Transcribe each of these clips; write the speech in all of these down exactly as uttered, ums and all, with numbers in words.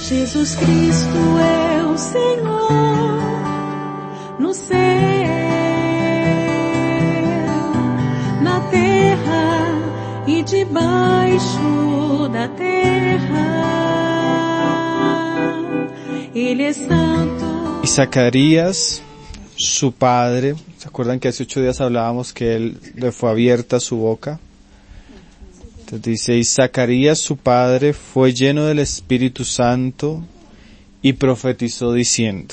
Jesus Cristo é o Senhor no céu, na terra e debaixo da terra. Ele é santo. Y Zacarías, su padre, ¿se acuerdan que hace ocho días hablábamos que él le fue abierta su boca? Entonces dice, y Zacarías su padre fue lleno del Espíritu Santo y profetizó diciendo,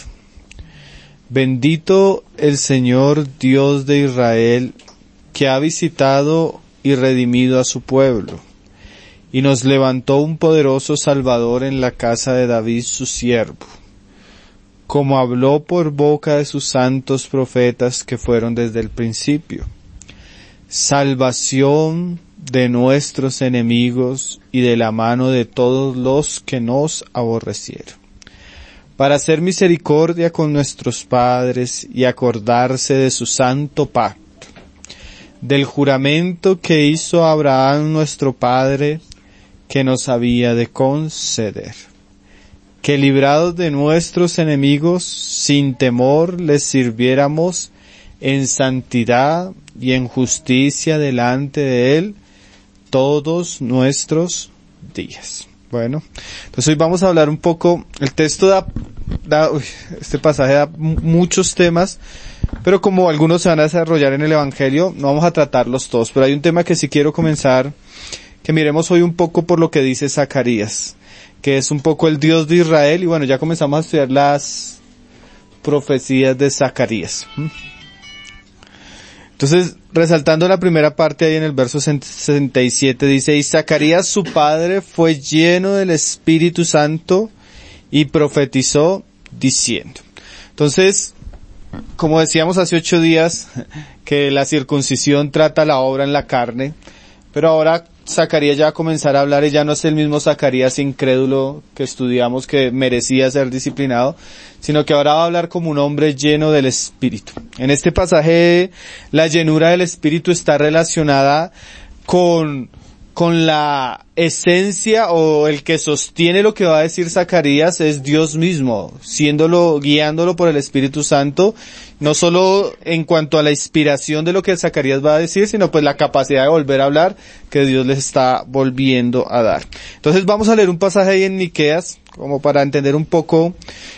bendito el Señor Dios de Israel, que ha visitado y redimido a su pueblo, y nos levantó un poderoso Salvador en la casa de David su siervo, como habló por boca de sus santos profetas que fueron desde el principio. Salvación de nuestros enemigos y de la mano de todos los que nos aborrecieron, para hacer misericordia con nuestros padres y acordarse de su santo pacto, del juramento que hizo Abraham nuestro padre, que nos había de conceder, que librados de nuestros enemigos, sin temor les sirviéramos en santidad y en justicia delante de él todos nuestros días. Bueno, entonces hoy vamos a hablar un poco, el texto da, da uy, este pasaje da muchos temas, pero como algunos se van a desarrollar en el Evangelio, no vamos a tratarlos todos, pero hay un tema que sí quiero comenzar, que miremos hoy un poco por lo que dice Zacarías, que es un poco el Dios de Israel, y bueno, ya comenzamos a estudiar las profecías de Zacarías. Entonces, resaltando la primera parte ahí en el verso sesenta y siete, dice, y Zacarías su padre fue lleno del Espíritu Santo y profetizó diciendo. Entonces, como decíamos hace ocho días, que la circuncisión trata la obra en la carne, pero ahora Zacarías ya va a comenzar a hablar y ya no es el mismo Zacarías incrédulo que estudiamos que merecía ser disciplinado, sino que ahora va a hablar como un hombre lleno del Espíritu. En este pasaje, la llenura del Espíritu está relacionada con, con la esencia o el que sostiene lo que va a decir Zacarías es Dios mismo, siéndolo, guiándolo por el Espíritu Santo, no solo en cuanto a la inspiración de lo que Zacarías va a decir, sino pues la capacidad de volver a hablar que Dios les está volviendo a dar. Entonces vamos a leer un pasaje ahí en Miqueas, como para entender un poco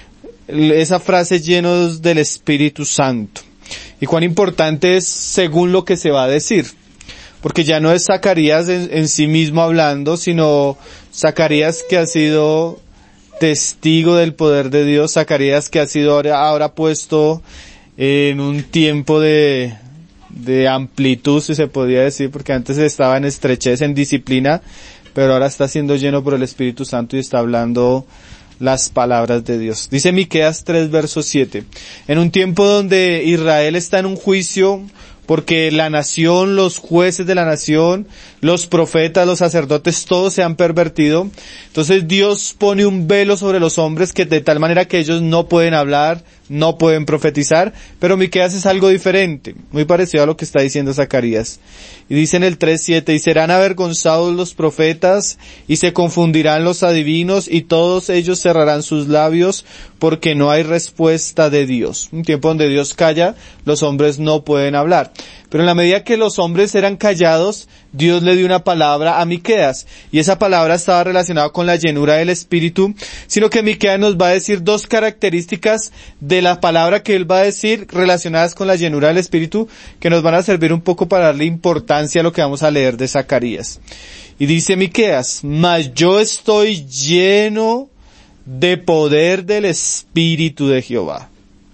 esa frase llenos del Espíritu Santo. Y cuán importante es según lo que se va a decir. Porque ya no es Zacarías en, en sí mismo hablando, sino Zacarías que ha sido testigo del poder de Dios, Zacarías que ha sido ahora, ahora puesto en un tiempo de, de amplitud, si se podría decir, porque antes estaba en estrechez, en disciplina, pero ahora está siendo lleno por el Espíritu Santo y está hablando las palabras de Dios. Dice Miqueas tres, verso siete. En un tiempo donde Israel está en un juicio, porque la nación, los jueces de la nación, los profetas, los sacerdotes, todos se han pervertido. Entonces Dios pone un velo sobre los hombres que de tal manera que ellos no pueden hablar, no pueden profetizar, pero Miqueas es algo diferente, muy parecido a lo que está diciendo Zacarías. Y dice en el tres siete, y serán avergonzados los profetas, y se confundirán los adivinos, y todos ellos cerrarán sus labios, porque no hay respuesta de Dios. Un tiempo donde Dios calla, los hombres no pueden hablar. Pero en la medida que los hombres eran callados, Dios le dio una palabra a Miqueas, y esa palabra estaba relacionada con la llenura del Espíritu, sino que Miqueas nos va a decir dos características de la palabra que él va a decir relacionadas con la llenura del Espíritu, que nos van a servir un poco para darle importancia a lo que vamos a leer de Zacarías. Y dice Miqueas, mas yo estoy lleno de poder del Espíritu de Jehová,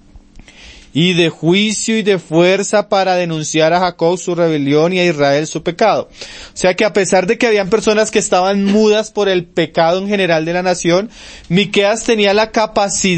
y de juicio y de fuerza para denunciar a Jacob su rebelión y a Israel su pecado. O sea que a pesar de que habían personas que estaban mudas por el pecado en general de la nación, Miqueas tenía la capacidad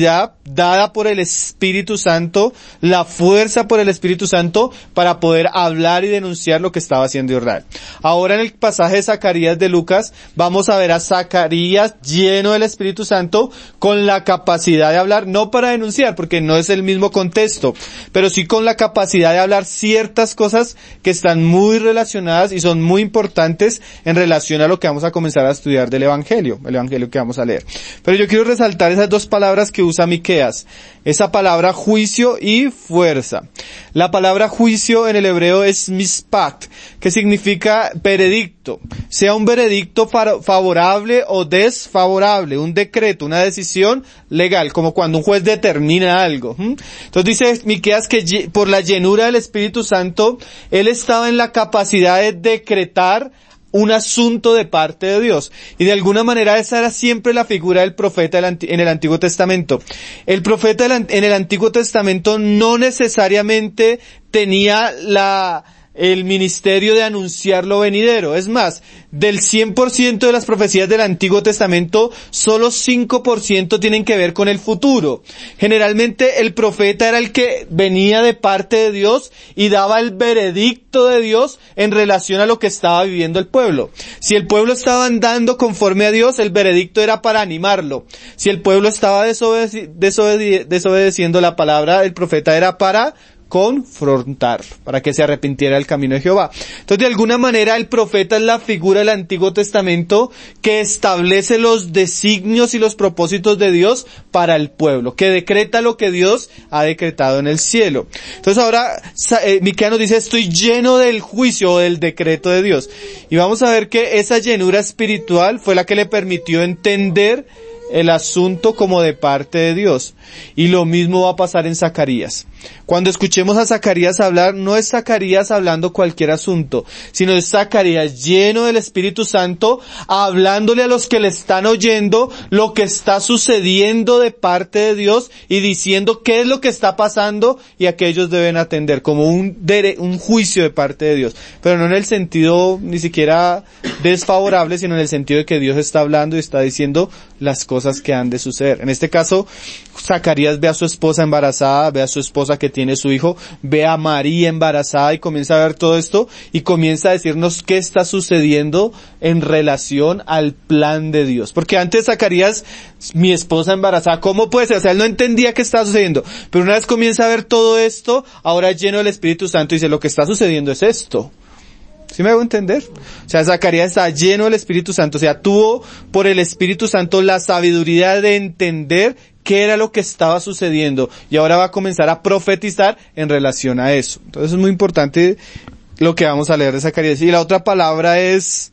dada por el Espíritu Santo, la fuerza por el Espíritu Santo para poder hablar y denunciar lo que estaba haciendo Israel. Ahora en el pasaje de Zacarías de Lucas vamos a ver a Zacarías lleno del Espíritu Santo con la capacidad de hablar, no para denunciar porque no es el mismo contexto, pero sí con la capacidad de hablar ciertas cosas que están muy relacionadas y son muy importantes en relación a lo que vamos a comenzar a estudiar del Evangelio, el Evangelio que vamos a leer. Pero yo quiero resaltar esas dos palabras que usa Miqueas. Esa palabra juicio y fuerza. La palabra juicio en el hebreo es mishpat, que significa veredicto. Sea un veredicto favorable o desfavorable, un decreto, una decisión legal, como cuando un juez determina algo. Entonces dice Miqueas que por la llenura del Espíritu Santo, él estaba en la capacidad de decretar un asunto de parte de Dios. Y de alguna manera esa era siempre la figura del profeta en el Antiguo Testamento. El profeta en el Antiguo Testamento no necesariamente tenía la el ministerio de anunciar lo venidero. Es más, del cien por ciento de las profecías del Antiguo Testamento, solo cinco por ciento tienen que ver con el futuro. Generalmente el profeta era el que venía de parte de Dios y daba el veredicto de Dios en relación a lo que estaba viviendo el pueblo. Si el pueblo estaba andando conforme a Dios, el veredicto era para animarlo. Si el pueblo estaba desobede- desobede- desobedeciendo la palabra del profeta, era para confrontar, para que se arrepintiera del camino de Jehová. Entonces, de alguna manera, el profeta es la figura del Antiguo Testamento que establece los designios y los propósitos de Dios para el pueblo, que decreta lo que Dios ha decretado en el cielo. Entonces, ahora, eh, Miqueas nos dice, estoy lleno del juicio o del decreto de Dios. Y vamos a ver que esa llenura espiritual fue la que le permitió entender el asunto como de parte de Dios. Y lo mismo va a pasar en Zacarías. Cuando escuchemos a Zacarías hablar, no es Zacarías hablando cualquier asunto, sino es Zacarías lleno del Espíritu Santo, hablándole a los que le están oyendo lo que está sucediendo de parte de Dios y diciendo qué es lo que está pasando y a qué ellos deben atender, como un, dere- un juicio de parte de Dios. Pero no en el sentido ni siquiera desfavorable, sino en el sentido de que Dios está hablando y está diciendo las cosas que han de suceder. En este caso, Zacarías ve a su esposa embarazada, ve a su esposa que tiene su hijo, ve a María embarazada y comienza a ver todo esto y comienza a decirnos qué está sucediendo en relación al plan de Dios. Porque antes Zacarías, mi esposa embarazada, ¿cómo puede ser? O sea, él no entendía qué estaba sucediendo. Pero una vez comienza a ver todo esto, ahora lleno del Espíritu Santo, dice, lo que está sucediendo es esto. ¿Sí me hago entender? O sea, Zacarías está lleno del Espíritu Santo, o sea, tuvo por el Espíritu Santo la sabiduría de entender qué era lo que estaba sucediendo y ahora va a comenzar a profetizar en relación a eso. Entonces es muy importante lo que vamos a leer de Zacarías. Y la otra palabra es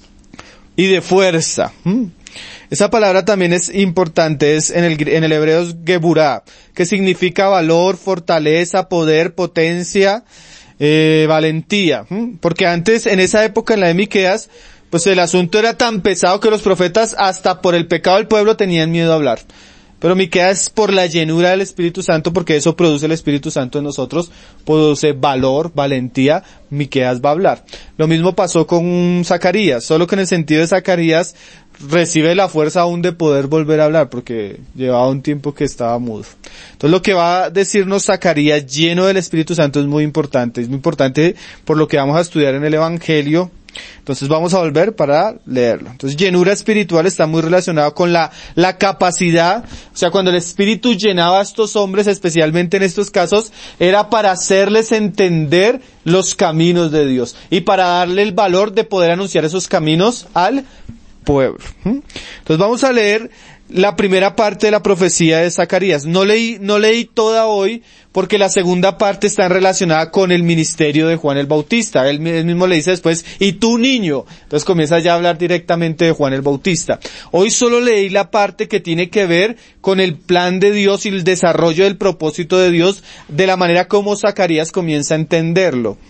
y de fuerza. ¿Mm? Esa palabra también es importante, es en el, en el hebreo es geburá, que significa valor, fortaleza, poder, potencia, Eh, valentía, ¿hmm? Porque antes, en esa época, en la de Miqueas, pues el asunto era tan pesado que los profetas, hasta por el pecado del pueblo, tenían miedo a hablar. Pero Miqueas, por la llenura del Espíritu Santo, porque eso produce el Espíritu Santo en nosotros, produce valor, valentía, Miqueas va a hablar. Lo mismo pasó con Zacarías, solo que en el sentido de Zacarías, recibe la fuerza aún de poder volver a hablar, porque llevaba un tiempo que estaba mudo. Entonces lo que va a decirnos Zacarías lleno del Espíritu Santo es muy importante, es muy importante por lo que vamos a estudiar en el Evangelio. Entonces vamos a volver para leerlo. Entonces llenura espiritual está muy relacionado con la, la capacidad, o sea, cuando el Espíritu llenaba a estos hombres, especialmente en estos casos, era para hacerles entender los caminos de Dios y para darle el valor de poder anunciar esos caminos al pueblo. Entonces vamos a leer la primera parte de la profecía de Zacarías. No leí, no leí toda hoy porque la segunda parte está relacionada con el ministerio de Juan el Bautista. Él, él mismo le dice después, y tú niño. Entonces comienza ya a hablar directamente de Juan el Bautista. Hoy solo leí la parte que tiene que ver con el plan de Dios y el desarrollo del propósito de Dios de la manera como Zacarías comienza a entenderlo.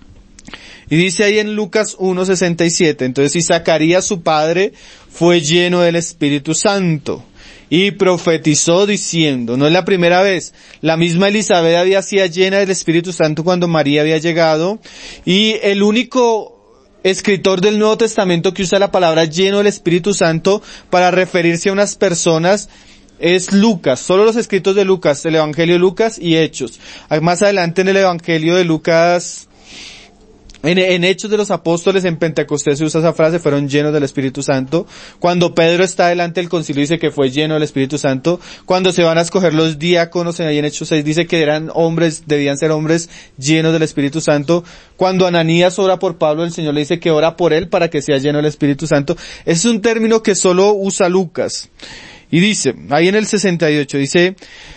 Y dice ahí en Lucas uno sesenta y siete, entonces, y Zacarías su padre fue lleno del Espíritu Santo y profetizó diciendo, no es la primera vez, la misma Elizabeth había sido llena del Espíritu Santo cuando María había llegado, y el único escritor del Nuevo Testamento que usa la palabra lleno del Espíritu Santo para referirse a unas personas es Lucas, solo los escritos de Lucas, el Evangelio de Lucas y Hechos. Más adelante en el Evangelio de Lucas, En, en Hechos de los Apóstoles, en Pentecostés se usa esa frase, fueron llenos del Espíritu Santo. Cuando Pedro está delante del concilio dice que fue lleno del Espíritu Santo. Cuando se van a escoger los diáconos, ahí en Hechos seis dice que eran hombres, debían ser hombres llenos del Espíritu Santo. Cuando Ananías ora por Pablo, el Señor le dice que ora por él para que sea lleno del Espíritu Santo. Es un término que solo usa Lucas. Y dice, ahí en el sesenta y ocho, dice,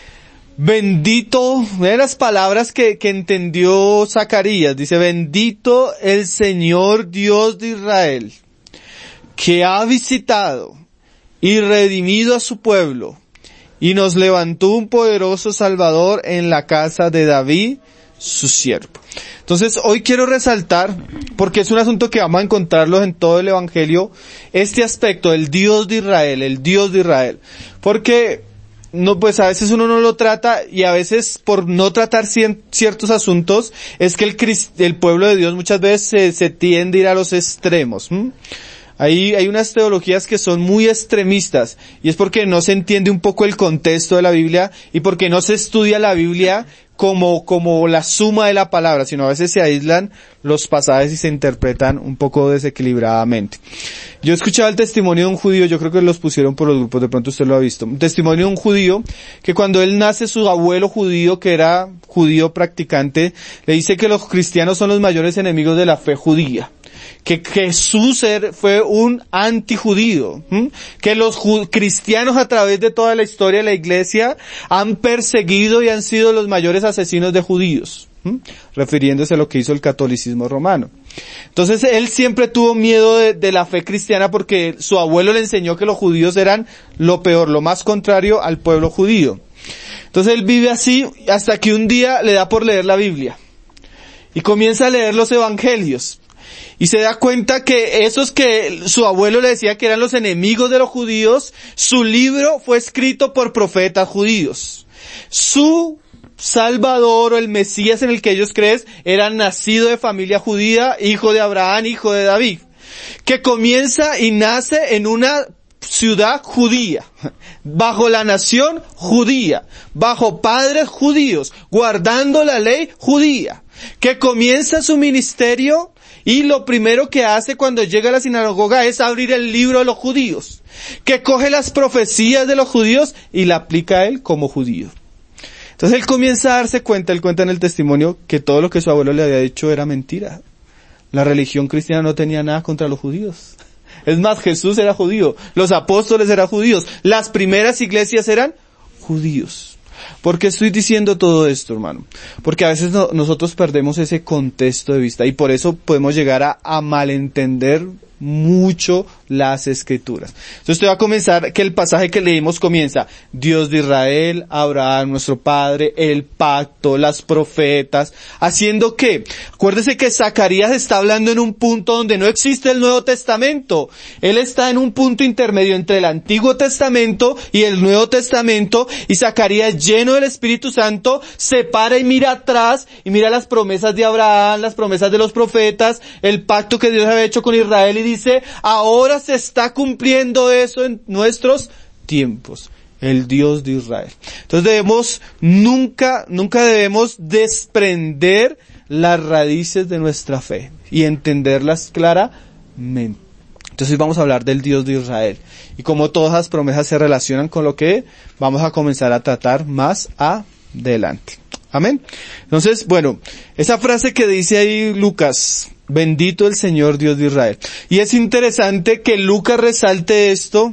bendito, vean las palabras que, que entendió Zacarías, dice, bendito el Señor Dios de Israel, que ha visitado y redimido a su pueblo, y nos levantó un poderoso Salvador en la casa de David, su siervo. Entonces, hoy quiero resaltar, porque es un asunto que vamos a encontrarlo en todo el Evangelio, este aspecto del Dios de Israel, el Dios de Israel, porque no, pues a veces uno no lo trata y a veces por no tratar ciertos asuntos es que el, el pueblo de Dios muchas veces se, se tiende a ir a los extremos. ¿Mm? Ahí hay unas teologías que son muy extremistas y es porque no se entiende un poco el contexto de la Biblia y porque no se estudia la Biblia como, como la suma de la palabra, sino a veces se aíslan los pasajes y se interpretan un poco desequilibradamente. Yo escuchaba el testimonio de un judío, yo creo que los pusieron por los grupos, de pronto usted lo ha visto, un testimonio de un judío que cuando él nace, su abuelo judío, que era judío practicante, le dice que los cristianos son los mayores enemigos de la fe judía, que Jesús fue un antijudío, ¿m? que los ju- cristianos a través de toda la historia de la iglesia han perseguido y han sido los mayores asesinos de judíos, ¿m? refiriéndose a lo que hizo el catolicismo romano. Entonces él siempre tuvo miedo de, de la fe cristiana porque su abuelo le enseñó que los judíos eran lo peor, lo más contrario al pueblo judío. Entonces él vive así hasta que un día le da por leer la Biblia y comienza a leer los evangelios. Y se da cuenta que esos que su abuelo le decía que eran los enemigos de los judíos, su libro fue escrito por profetas judíos. Su Salvador o el Mesías en el que ellos creen era nacido de familia judía, hijo de Abraham, hijo de David, que comienza y nace en una ciudad judía, bajo la nación judía, bajo padres judíos, guardando la ley judía, que comienza su ministerio y lo primero que hace cuando llega a la sinagoga es abrir el libro de los judíos, que coge las profecías de los judíos y la aplica a él como judío. Entonces él comienza a darse cuenta, él cuenta en el testimonio que todo lo que su abuelo le había dicho era mentira. La religión cristiana no tenía nada contra los judíos. Es más, Jesús era judío, los apóstoles eran judíos, las primeras iglesias eran judíos. ¿Por qué estoy diciendo todo esto, hermano? Porque a veces no, nosotros perdemos ese contexto de vista y por eso podemos llegar a, a malentender mucho las escrituras. Entonces te va a comenzar que el pasaje que leímos comienza, Dios de Israel, Abraham, nuestro padre, el pacto, las profetas, haciendo que, acuérdese que Zacarías está hablando en un punto donde no existe el Nuevo Testamento. Él está en un punto intermedio entre el Antiguo Testamento y el Nuevo Testamento y Zacarías, lleno del Espíritu Santo, se para y mira atrás y mira las promesas de Abraham, las promesas de los profetas, el pacto que Dios había hecho con Israel y dice, ahora se está cumpliendo eso en nuestros tiempos, el Dios de Israel. Entonces debemos, nunca, nunca debemos desprender las raíces de nuestra fe y entenderlas claramente. Entonces vamos a hablar del Dios de Israel y cómo todas las promesas se relacionan con lo que vamos a comenzar a tratar más adelante. Amén. Entonces, bueno, esa frase que dice ahí Lucas, bendito el Señor Dios de Israel. Y es interesante que Lucas resalte esto,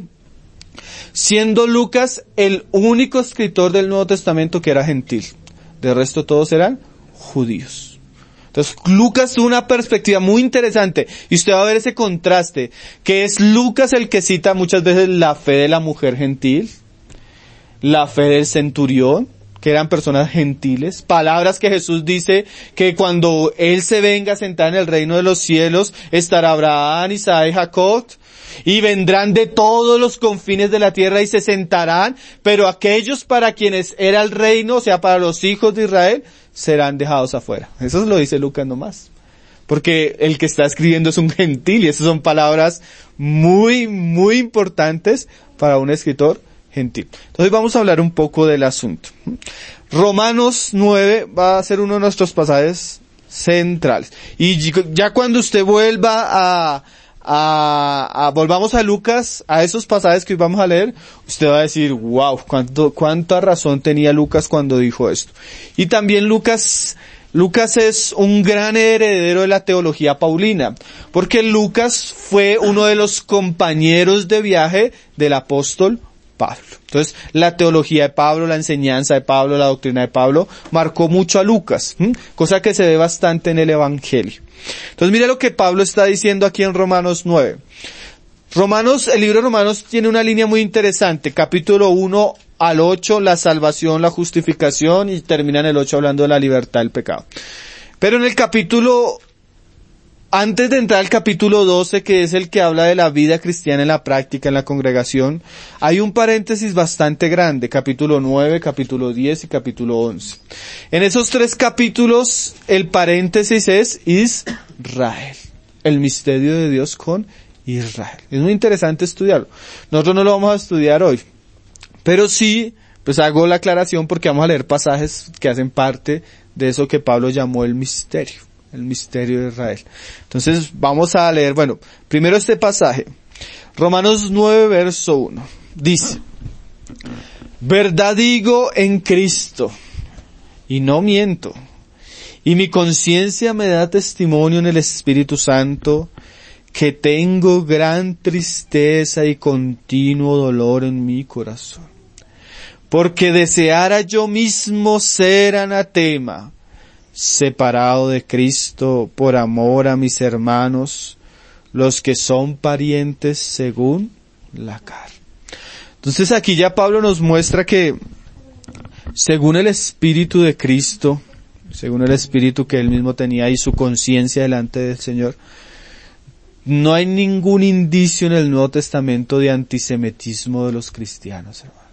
siendo Lucas el único escritor del Nuevo Testamento que era gentil. De resto todos eran judíos. Entonces Lucas tuvo una perspectiva muy interesante y usted va a ver ese contraste, que es Lucas el que cita muchas veces la fe de la mujer gentil, la fe del centurión, que eran personas gentiles, palabras que Jesús dice que cuando Él se venga a sentar en el reino de los cielos, estará Abraham, Isaac y Jacob, y vendrán de todos los confines de la tierra y se sentarán, pero aquellos para quienes era el reino, o sea, para los hijos de Israel, serán dejados afuera. Eso lo dice Lucas nomás. Porque el que está escribiendo es un gentil y esas son palabras muy, muy importantes para un escritor gentil. Entonces vamos a hablar un poco del asunto. Romanos nueve va a ser uno de nuestros pasajes centrales. Y ya cuando usted vuelva a, a, a volvamos a Lucas, a esos pasajes que hoy vamos a leer, usted va a decir, wow, cuánto, cuánta razón tenía Lucas cuando dijo esto. Y también Lucas, Lucas es un gran heredero de la teología paulina, porque Lucas fue uno de los compañeros de viaje del apóstol Pablo. Entonces, la teología de Pablo, la enseñanza de Pablo, la doctrina de Pablo, marcó mucho a Lucas, ¿m? cosa que se ve bastante en el Evangelio. Entonces, mire lo que Pablo está diciendo aquí en Romanos nueve. Romanos, el libro de Romanos tiene una línea muy interesante, capítulo uno al ocho, la salvación, la justificación, y termina en el ocho hablando de la libertad del pecado. Pero en el capítulo, antes de entrar al capítulo doce, que es el que habla de la vida cristiana en la práctica, en la congregación, hay un paréntesis bastante grande, capítulo nueve, capítulo diez y capítulo once. En esos tres capítulos, el paréntesis es Israel, el misterio de Dios con Israel. Es muy interesante estudiarlo. Nosotros no lo vamos a estudiar hoy, pero sí, pues hago la aclaración porque vamos a leer pasajes que hacen parte de eso que Pablo llamó el misterio. El misterio de Israel. Entonces vamos a leer, bueno, primero este pasaje. Romanos nueve, verso uno. Dice, verdad digo en Cristo, y no miento, y mi conciencia me da testimonio en el Espíritu Santo, que tengo gran tristeza y continuo dolor en mi corazón. Porque deseara yo mismo ser anatema, separado de Cristo por amor a mis hermanos, los que son parientes según la carne. Entonces aquí ya Pablo nos muestra que según el Espíritu de Cristo, según el Espíritu que él mismo tenía y su conciencia delante del Señor, no hay ningún indicio en el Nuevo Testamento de antisemitismo de los cristianos, hermano.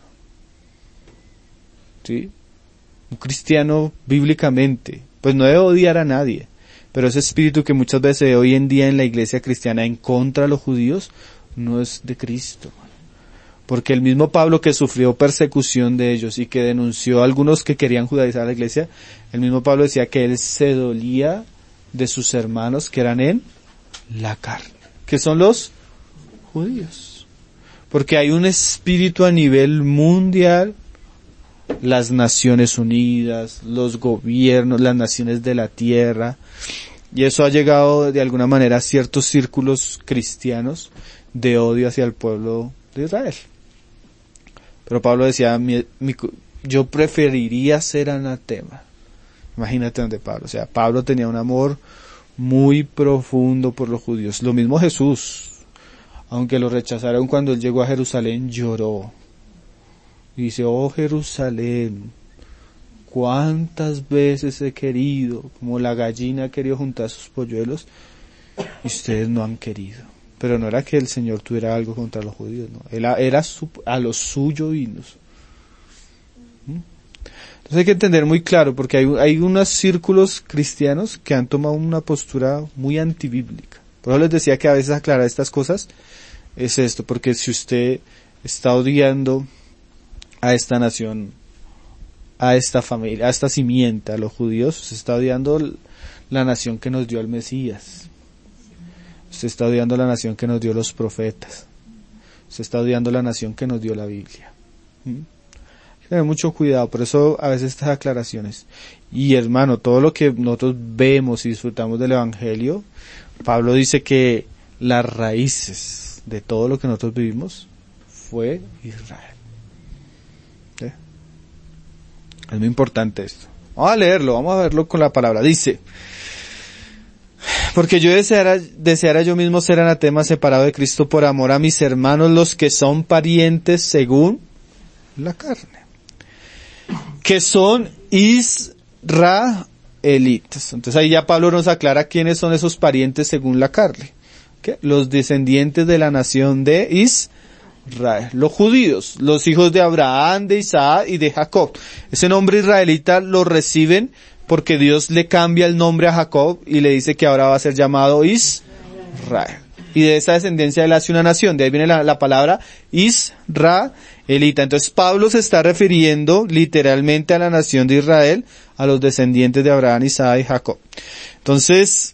¿Sí? Un cristiano bíblicamente pues no debe odiar a nadie, pero ese espíritu que muchas veces se ve hoy en día en la iglesia cristiana en contra de los judíos, no es de Cristo. Porque el mismo Pablo que sufrió persecución de ellos y que denunció a algunos que querían judaizar a la iglesia, el mismo Pablo decía que él se dolía de sus hermanos que eran en la carne, que son los judíos. Porque hay un espíritu a nivel mundial, las Naciones Unidas, los gobiernos, las naciones de la tierra, y eso ha llegado de alguna manera a ciertos círculos cristianos de odio hacia el pueblo de Israel. Pero Pablo decía, mi, mi, yo preferiría ser anatema. Imagínate donde Pablo, o sea, Pablo tenía un amor muy profundo por los judíos. Lo mismo Jesús, aunque lo rechazaron cuando él llegó a Jerusalén, lloró. Y dice, oh Jerusalén, cuántas veces he querido, como la gallina ha querido juntar sus polluelos, y ustedes no han querido. Pero no era que el Señor tuviera algo contra los judíos, no. Él era su, a lo suyo vimos. ¿Mm? Entonces hay que entender muy claro, porque hay, hay unos círculos cristianos que han tomado una postura muy antibíblica. Por eso les decía que a veces aclarar estas cosas es esto, porque si usted está odiando a esta nación, a esta familia, a esta simiente, a los judíos, se está odiando la nación que nos dio el Mesías. Se está odiando la nación que nos dio los profetas. Se está odiando la nación que nos dio la Biblia. ¿Mm? Hay que tener mucho cuidado, por eso a veces estas aclaraciones. Y hermano, todo lo que nosotros vemos y disfrutamos del Evangelio, Pablo dice que las raíces de todo lo que nosotros vivimos fue Israel. Es muy importante esto. Vamos a leerlo, vamos a verlo con la palabra. Dice, porque yo deseara, deseara yo mismo ser anatema separado de Cristo por amor a mis hermanos, los que son parientes según la carne, que son israelitas. Entonces ahí ya Pablo nos aclara quiénes son esos parientes según la carne. ¿Qué? Los descendientes de la nación de Israel. Israel, los judíos, los hijos de Abraham, de Isaac y de Jacob. Ese nombre israelita lo reciben porque Dios le cambia el nombre a Jacob y le dice que ahora va a ser llamado Israel. Y de esa descendencia él hace una nación. De ahí viene la, la palabra Israel elita. Entonces Pablo se está refiriendo literalmente a la nación de Israel, a los descendientes de Abraham, Isaac y Jacob. Entonces,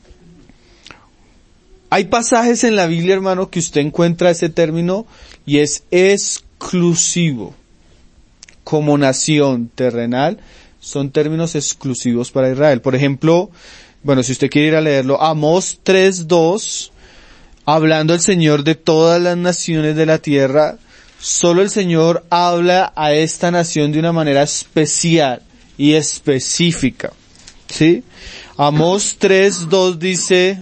hay pasajes en la Biblia, hermano, que usted encuentra ese término y es exclusivo. Como nación terrenal, son términos exclusivos para Israel. Por ejemplo, bueno, si usted quiere ir a leerlo, Amós tres dos, hablando el Señor de todas las naciones de la tierra, solo el Señor habla a esta nación de una manera especial y específica. ¿Sí? Amós tres dos dice,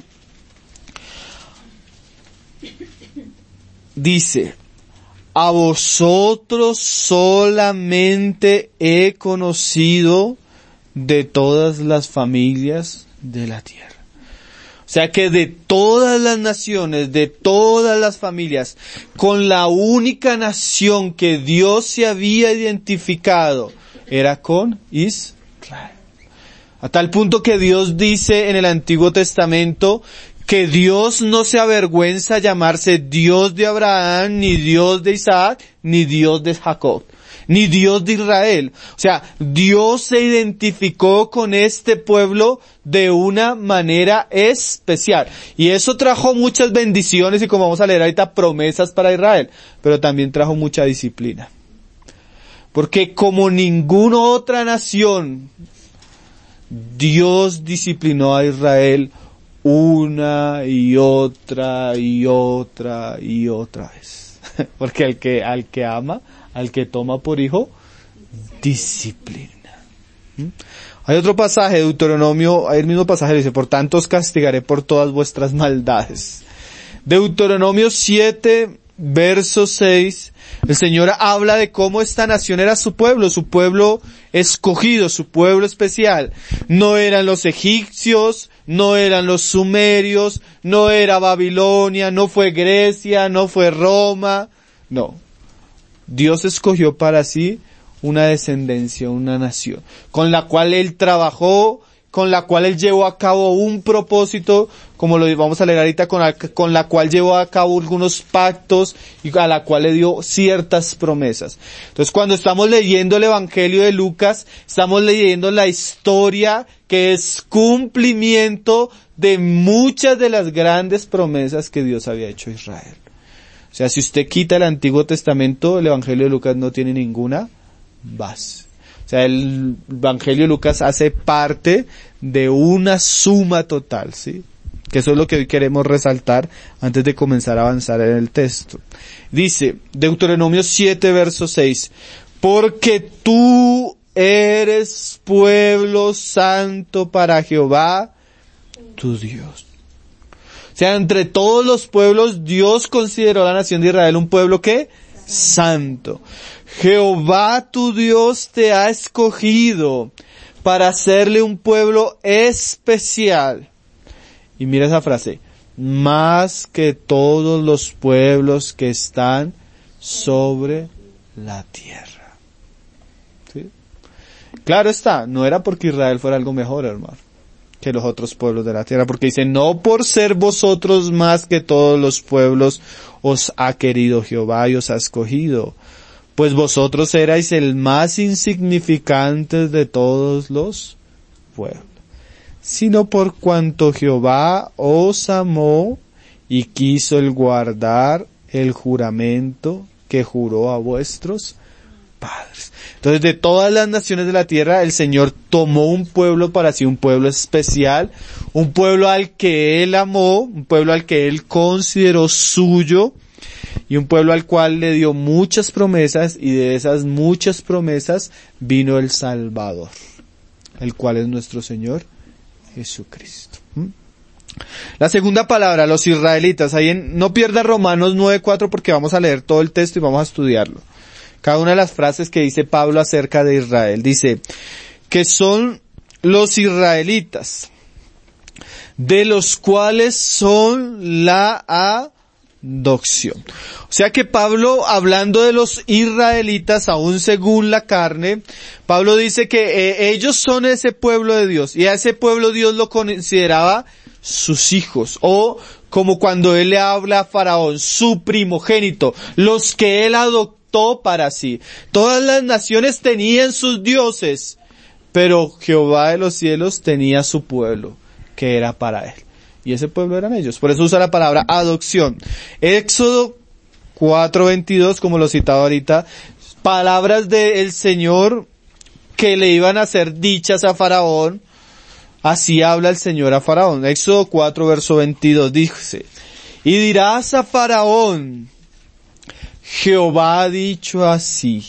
dice, a vosotros solamente he conocido de todas las familias de la tierra. O sea que de todas las naciones, de todas las familias, con la única nación que Dios se había identificado, era con Israel. A tal punto que Dios dice en el Antiguo Testamento que Dios no se avergüenza llamarse Dios de Abraham, ni Dios de Isaac, ni Dios de Jacob, ni Dios de Israel. O sea, Dios se identificó con este pueblo de una manera especial. Y eso trajo muchas bendiciones y, como vamos a leer ahorita, promesas para Israel. Pero también trajo mucha disciplina. Porque como ninguna otra nación, Dios disciplinó a Israel una y otra y otra y otra vez. Porque al que, al que ama, al que toma por hijo, disciplina. ¿Mm? Hay otro pasaje de Deuteronomio, hay el mismo pasaje, dice, por tanto os castigaré por todas vuestras maldades. Deuteronomio siete, verso seis, el Señor habla de cómo esta nación era su pueblo, su pueblo escogido, su pueblo especial. No eran los egipcios, no eran los sumerios, no era Babilonia, no fue Grecia, no fue Roma, no. Dios escogió para sí una descendencia, una nación, con la cual Él trabajó, con la cual Él llevó a cabo un propósito, como lo vamos a leer ahorita, con la, con la cual llevó a cabo algunos pactos y a la cual le dio ciertas promesas. Entonces, cuando estamos leyendo el Evangelio de Lucas, estamos leyendo la historia que es cumplimiento de muchas de las grandes promesas que Dios había hecho a Israel. O sea, si usted quita el Antiguo Testamento, el Evangelio de Lucas no tiene ninguna base. O sea, el Evangelio de Lucas hace parte de una suma total, ¿sí? Que eso es lo que hoy queremos resaltar antes de comenzar a avanzar en el texto. Dice, Deuteronomio siete, verso seis, porque tú eres pueblo santo para Jehová, tu Dios. O sea, entre todos los pueblos, Dios consideró a la nación de Israel un pueblo ¿qué? Santo. Jehová tu Dios te ha escogido para hacerle un pueblo especial. Y mira esa frase, más que todos los pueblos que están sobre la tierra. ¿Sí? Claro está, no era porque Israel fuera algo mejor, hermano, que los otros pueblos de la tierra, porque dice, no por ser vosotros más que todos los pueblos os ha querido Jehová y os ha escogido, pues vosotros erais el más insignificante de todos los pueblos, sino por cuanto Jehová os amó y quiso el guardar el juramento que juró a vuestros padres. Entonces, de todas las naciones de la tierra, el Señor tomó un pueblo para sí, un pueblo especial, un pueblo al que Él amó, un pueblo al que Él consideró suyo, y un pueblo al cual le dio muchas promesas, y de esas muchas promesas vino el Salvador, el cual es nuestro Señor Jesucristo. ¿Mm? La segunda palabra, los israelitas, ahí en, no pierda Romanos nueve cuatro porque vamos a leer todo el texto y vamos a estudiarlo. Cada una de las frases que dice Pablo acerca de Israel, dice que son los israelitas, de los cuales son la adopción. O sea que Pablo, hablando de los israelitas, aún según la carne, Pablo dice que eh, ellos son ese pueblo de Dios, y a ese pueblo Dios lo consideraba sus hijos, o como cuando él le habla a Faraón, su primogénito, los que él adoptó adoptó para sí. Todas las naciones tenían sus dioses, pero Jehová de los cielos tenía su pueblo, que era para él. Y ese pueblo eran ellos. Por eso usa la palabra adopción. Éxodo cuatro veintidós, como lo citaba ahorita, palabras del Señor que le iban a ser dichas a Faraón. Así habla el Señor a Faraón. Éxodo cuatro verso veintidós dice: y dirás a Faraón, Jehová ha dicho así,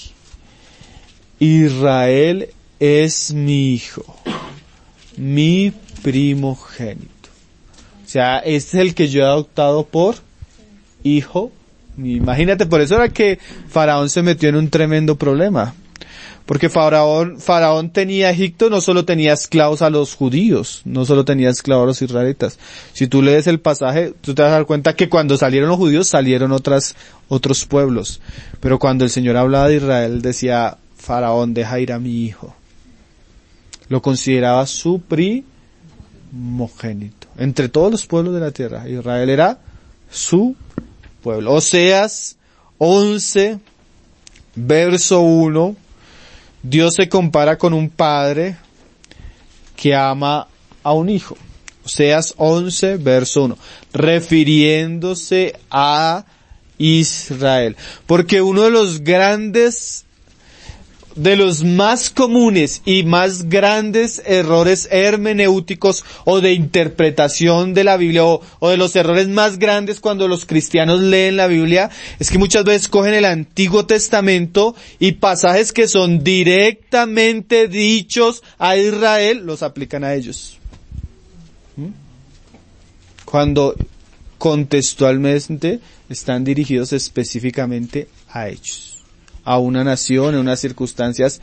Israel es mi hijo, mi primogénito. O sea, este es el que yo he adoptado por hijo. Imagínate, por eso era que Faraón se metió en un tremendo problema. Porque Faraón, Faraón tenía Egipto, no solo tenía esclavos a los judíos, no solo tenía esclavos a los israelitas. Si tú lees el pasaje, tú te vas a dar cuenta que cuando salieron los judíos, salieron otras, otros pueblos. Pero cuando el Señor hablaba de Israel, decía, Faraón, deja ir a mi hijo. Lo consideraba su primogénito. Entre todos los pueblos de la tierra, Israel era su pueblo. Oseas once, verso uno. Dios se compara con un padre que ama a un hijo. Oseas once, verso uno. Refiriéndose a Israel. Porque uno de los grandes, de los más comunes y más grandes errores hermenéuticos o de interpretación de la Biblia, o, o de los errores más grandes cuando los cristianos leen la Biblia, es que muchas veces cogen el Antiguo Testamento y pasajes que son directamente dichos a Israel, los aplican a ellos. ¿Mm? Cuando contextualmente están dirigidos específicamente a ellos, a una nación, en unas circunstancias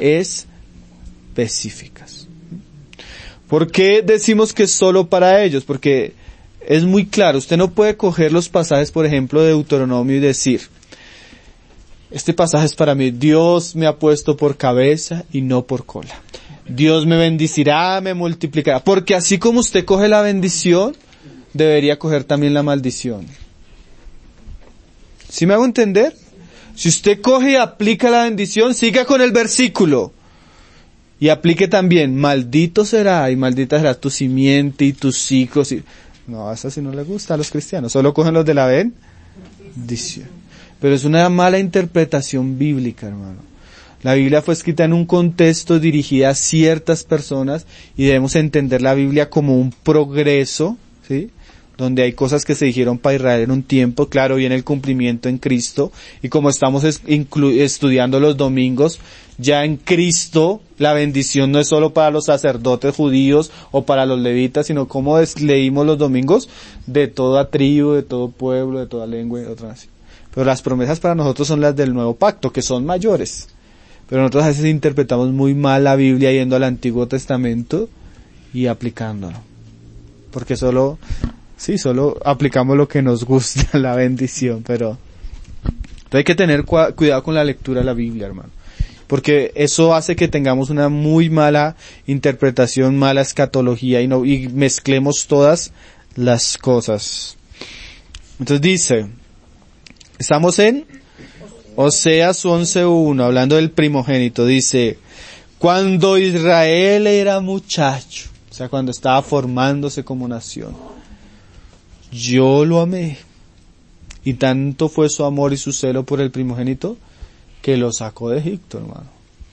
específicas. ¿Por qué decimos que es solo para ellos? Porque es muy claro, usted no puede coger los pasajes, por ejemplo, de Deuteronomio y decir, este pasaje es para mí, Dios me ha puesto por cabeza y no por cola. Dios me bendecirá, me multiplicará. Porque así como usted coge la bendición, debería coger también la maldición. ¿Sí me hago entender? Si usted coge y aplica la bendición, siga con el versículo. Y aplique también, maldito será y maldita será tu simiente y tus hijos. Y... No, eso sí no le gusta a los cristianos. Solo cogen los de la bendición. Pero es una mala interpretación bíblica, hermano. La Biblia fue escrita en un contexto dirigida a ciertas personas y debemos entender la Biblia como un progreso, ¿sí? Donde hay cosas que se dijeron para Israel en un tiempo, claro, viene el cumplimiento en Cristo, y como estamos es, inclu, estudiando los domingos, ya en Cristo la bendición no es solo para los sacerdotes judíos o para los levitas, sino como es, leímos los domingos, de toda tribu, de todo pueblo, de toda lengua y de otra nación. Pero las promesas para nosotros son las del nuevo pacto, que son mayores. Pero nosotros a veces interpretamos muy mal la Biblia yendo al Antiguo Testamento y aplicándolo. Porque solo... Sí, solo aplicamos lo que nos gusta, la bendición, pero hay que tener cu- cuidado con la lectura de la Biblia, hermano. Porque eso hace que tengamos una muy mala interpretación, mala escatología y no, y mezclemos todas las cosas. Entonces dice, estamos en Oseas once uno, hablando del primogénito, dice, cuando Israel era muchacho, o sea, cuando estaba formándose como nación, yo lo amé, y tanto fue su amor y su celo por el primogénito, que lo sacó de Egipto, hermano.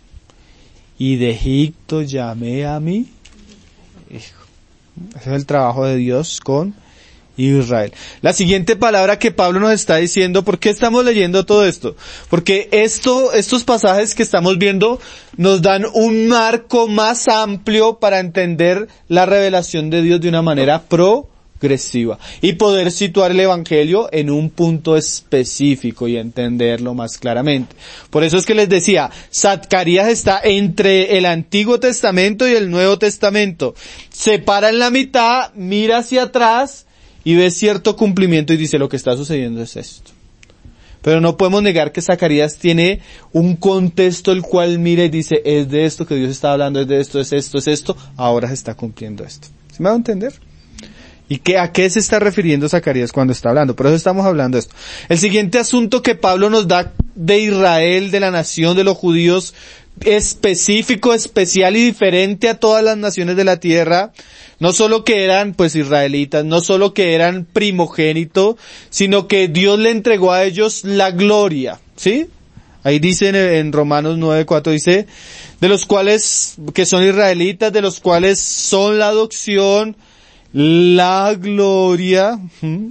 Y de Egipto llamé a mi hijo. Ese es el trabajo de Dios con Israel. La siguiente palabra que Pablo nos está diciendo, ¿por qué estamos leyendo todo esto? Porque esto, estos pasajes que estamos viendo nos dan un marco más amplio para entender la revelación de Dios de una manera pro progresiva y poder situar el evangelio en un punto específico y entenderlo más claramente. Por eso es que les decía, Zacarías está entre el Antiguo Testamento y el Nuevo Testamento. Se para en la mitad, mira hacia atrás y ve cierto cumplimiento y dice, lo que está sucediendo es esto. Pero no podemos negar que Zacarías tiene un contexto el cual mira y dice, es de esto que Dios está hablando, es de esto, es esto, es esto, ahora se está cumpliendo esto. ¿Sí me va a entender? ¿Y qué, a qué se está refiriendo Zacarías cuando está hablando? Por eso estamos hablando de esto. El siguiente asunto que Pablo nos da de Israel, de la nación de los judíos, específico, especial y diferente a todas las naciones de la tierra. No solo que eran pues israelitas, no solo que eran primogénitos, sino que Dios le entregó a ellos la gloria, ¿sí? Ahí dice en, en Romanos nueve cuatro, dice, de los cuales, que son israelitas, de los cuales son la adopción, la gloria. ¿Mm?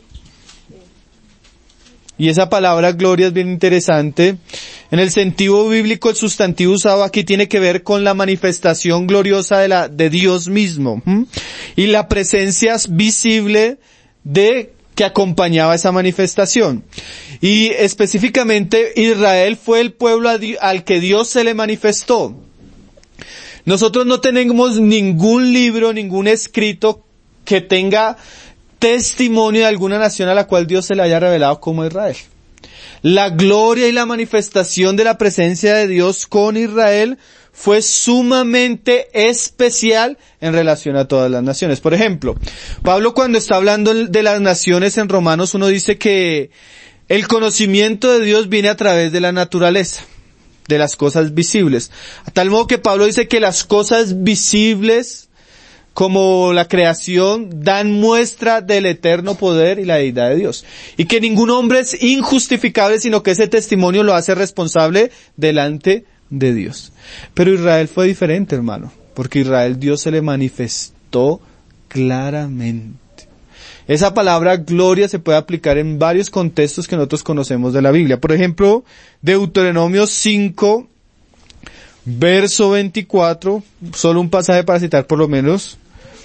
Y esa palabra gloria es bien interesante. En el sentido bíblico, el sustantivo usado aquí tiene que ver con la manifestación gloriosa de la, de Dios mismo. ¿Mm? Y la presencia visible de, que acompañaba esa manifestación. Y específicamente Israel fue el pueblo al que Dios se le manifestó. Nosotros no tenemos ningún libro, ningún escrito que tenga testimonio de alguna nación a la cual Dios se le haya revelado como Israel. La gloria y la manifestación de la presencia de Dios con Israel fue sumamente especial en relación a todas las naciones. Por ejemplo, Pablo cuando está hablando de las naciones en Romanos uno dice que el conocimiento de Dios viene a través de la naturaleza, de las cosas visibles. A tal modo que Pablo dice que las cosas visibles, como la creación, dan muestra del eterno poder y la deidad de Dios. Y que ningún hombre es injustificable, sino que ese testimonio lo hace responsable delante de Dios. Pero Israel fue diferente, hermano, porque Israel Dios se le manifestó claramente. Esa palabra gloria se puede aplicar en varios contextos que nosotros conocemos de la Biblia. Por ejemplo, Deuteronomio cinco, verso veinticuatro, solo un pasaje para citar por lo menos,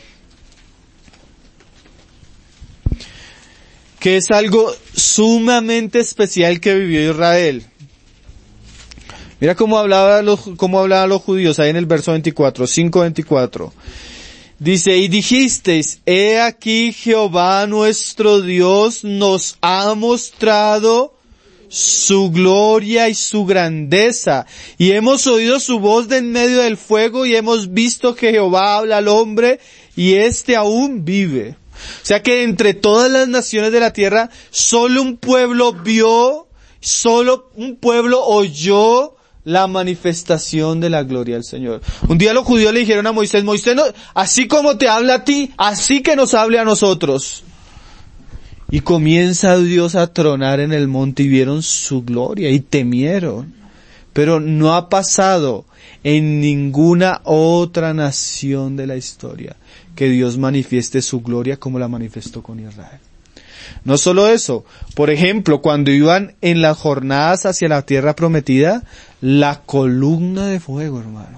que es algo sumamente especial que vivió Israel. Mira cómo hablaba los, cómo hablaban los judíos ahí en el verso veinticuatro, cinco veinticuatro. Dice, y dijisteis, he aquí Jehová nuestro Dios nos ha mostrado su gloria y su grandeza, y hemos oído su voz de en medio del fuego, y hemos visto que Jehová habla al hombre, y éste aún vive. O sea que entre todas las naciones de la tierra, solo un pueblo vio, solo un pueblo oyó la manifestación de la gloria del Señor. Un día los judíos le dijeron a Moisés, Moisés, no, así como te habla a ti, así que nos hable a nosotros. Y comienza Dios a tronar en el monte y vieron su gloria y temieron. Pero no ha pasado en ninguna otra nación de la historia que Dios manifieste su gloria como la manifestó con Israel. No solo eso, por ejemplo, cuando iban en las jornadas hacia la tierra prometida, la columna de fuego, hermano.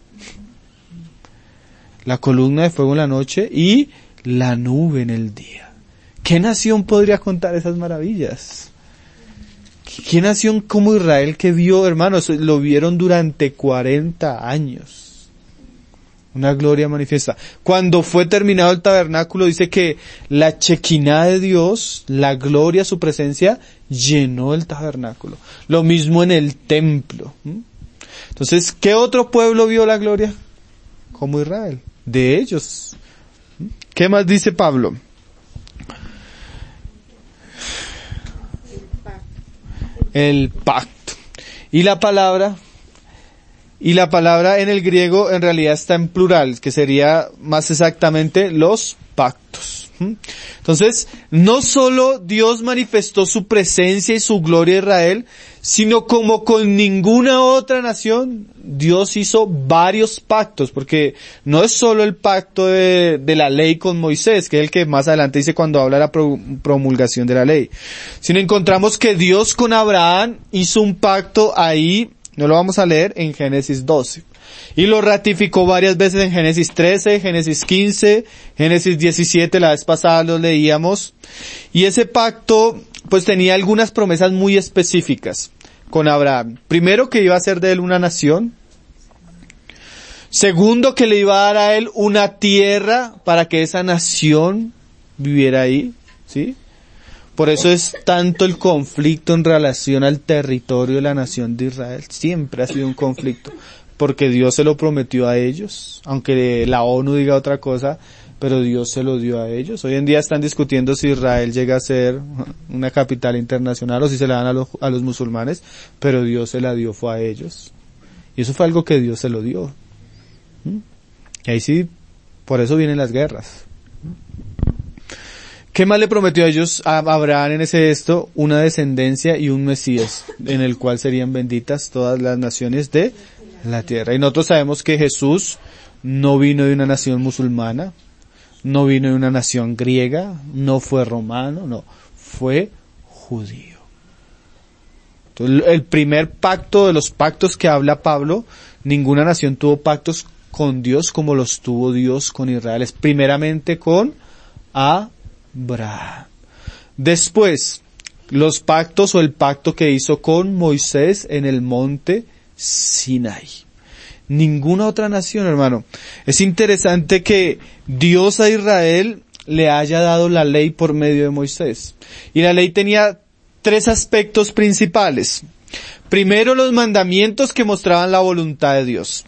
La columna de fuego en la noche y la nube en el día. ¿Qué nación podría contar esas maravillas? ¿Qué nación como Israel que vio, hermanos, lo vieron durante cuarenta años? Una gloria manifiesta. Cuando fue terminado el tabernáculo, dice que la chequiná de Dios, la gloria, su presencia, llenó el tabernáculo. Lo mismo en el templo. Entonces, ¿qué otro pueblo vio la gloria? Como Israel. De ellos. ¿Qué más dice Pablo? El pacto. Y la palabra... Y la palabra en el griego en realidad está en plural, que sería más exactamente los pactos. Entonces, no solo Dios manifestó su presencia y su gloria a Israel, sino como con ninguna otra nación, Dios hizo varios pactos, porque no es solo el pacto de, de la ley con Moisés, que es el que más adelante dice cuando habla de la promulgación de la ley, sino encontramos que Dios con Abraham hizo un pacto ahí. No lo vamos a leer en Génesis doce. Y lo ratificó varias veces en Génesis trece, Génesis quince, Génesis diecisiete, la vez pasada lo leíamos. Y ese pacto, pues tenía algunas promesas muy específicas con Abraham. Primero, que iba a ser de él una nación. Segundo, que le iba a dar a él una tierra para que esa nación viviera ahí, ¿sí? Por eso es tanto el conflicto en relación al territorio de la nación de Israel. Siempre ha sido un conflicto, porque Dios se lo prometió a ellos, aunque la ONU diga otra cosa, pero Dios se lo dio a ellos. Hoy en día están discutiendo si Israel llega a ser una capital internacional o si se la dan a los, a los musulmanes, pero Dios se la dio fue a ellos. Y eso fue algo que Dios se lo dio. ¿Mm? Y ahí sí, por eso vienen las guerras. ¿Qué más le prometió a ellos, a Abraham en ese esto? Una descendencia y un Mesías, en el cual serían benditas todas las naciones de la tierra. Y nosotros sabemos que Jesús no vino de una nación musulmana, no vino de una nación griega, no fue romano, no, fue judío. Entonces, el primer pacto de los pactos que habla Pablo, ninguna nación tuvo pactos con Dios como los tuvo Dios con Israel. Es primeramente con Abraham. Después, los pactos o el pacto que hizo con Moisés en el monte Sinai. Ninguna otra nación, hermano. Es interesante que Dios a Israel le haya dado la ley por medio de Moisés. Y la ley tenía tres aspectos principales. Primero, los mandamientos que mostraban la voluntad de Dios.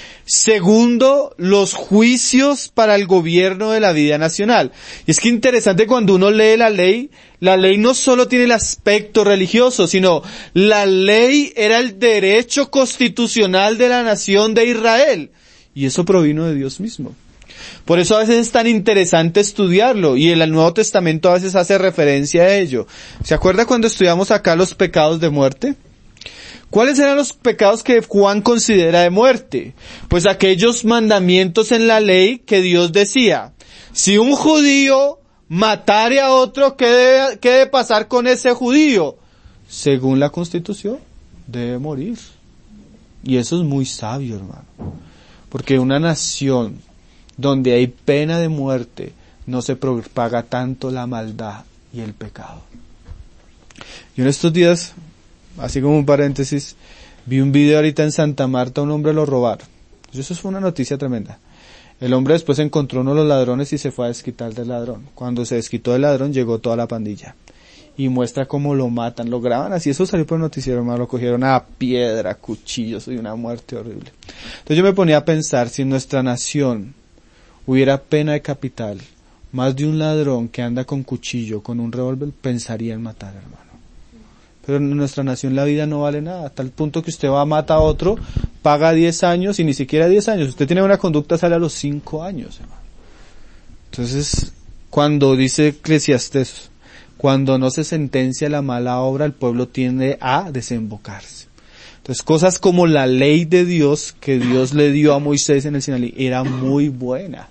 Segundo, los juicios para el gobierno de la vida nacional. Y es que interesante cuando uno lee la ley, la ley no solo tiene el aspecto religioso, sino la ley era el derecho constitucional de la nación de Israel. Y eso provino de Dios mismo. Por eso a veces es tan interesante estudiarlo, y el Nuevo Testamento a veces hace referencia a ello. ¿Se acuerda cuando estudiamos acá los pecados de muerte? ¿Cuáles eran los pecados que Juan considera de muerte? Pues aquellos mandamientos en la ley que Dios decía, si un judío matare a otro, ¿qué debe, qué debe pasar con ese judío? Según la Constitución, debe morir. Y eso es muy sabio, hermano. Porque una nación donde hay pena de muerte, no se propaga tanto la maldad y el pecado. Yo en estos días, así como un paréntesis, vi un video ahorita en Santa Marta, un hombre lo robaron. Eso fue una noticia tremenda. El hombre después encontró uno de los ladrones y se fue a desquitar del ladrón. Cuando se desquitó del ladrón, llegó toda la pandilla. Y muestra cómo lo matan, lo graban así. Eso salió por el noticiero, hermano. Lo cogieron a piedra, cuchillos y una muerte horrible. Entonces yo me ponía a pensar, si en nuestra nación hubiera pena de capital, más de un ladrón que anda con cuchillo, con un revólver, pensaría en matar, hermano. Pero en nuestra nación la vida no vale nada, hasta el punto que usted va a matar a otro, paga diez años y ni siquiera diez años. Usted tiene una conducta, sale a los cinco años, hermano. Entonces, cuando dice Eclesiastés, cuando no se sentencia la mala obra, el pueblo tiende a desembocarse. Entonces, cosas como la ley de Dios que Dios le dio a Moisés en el Sinaí era muy buena.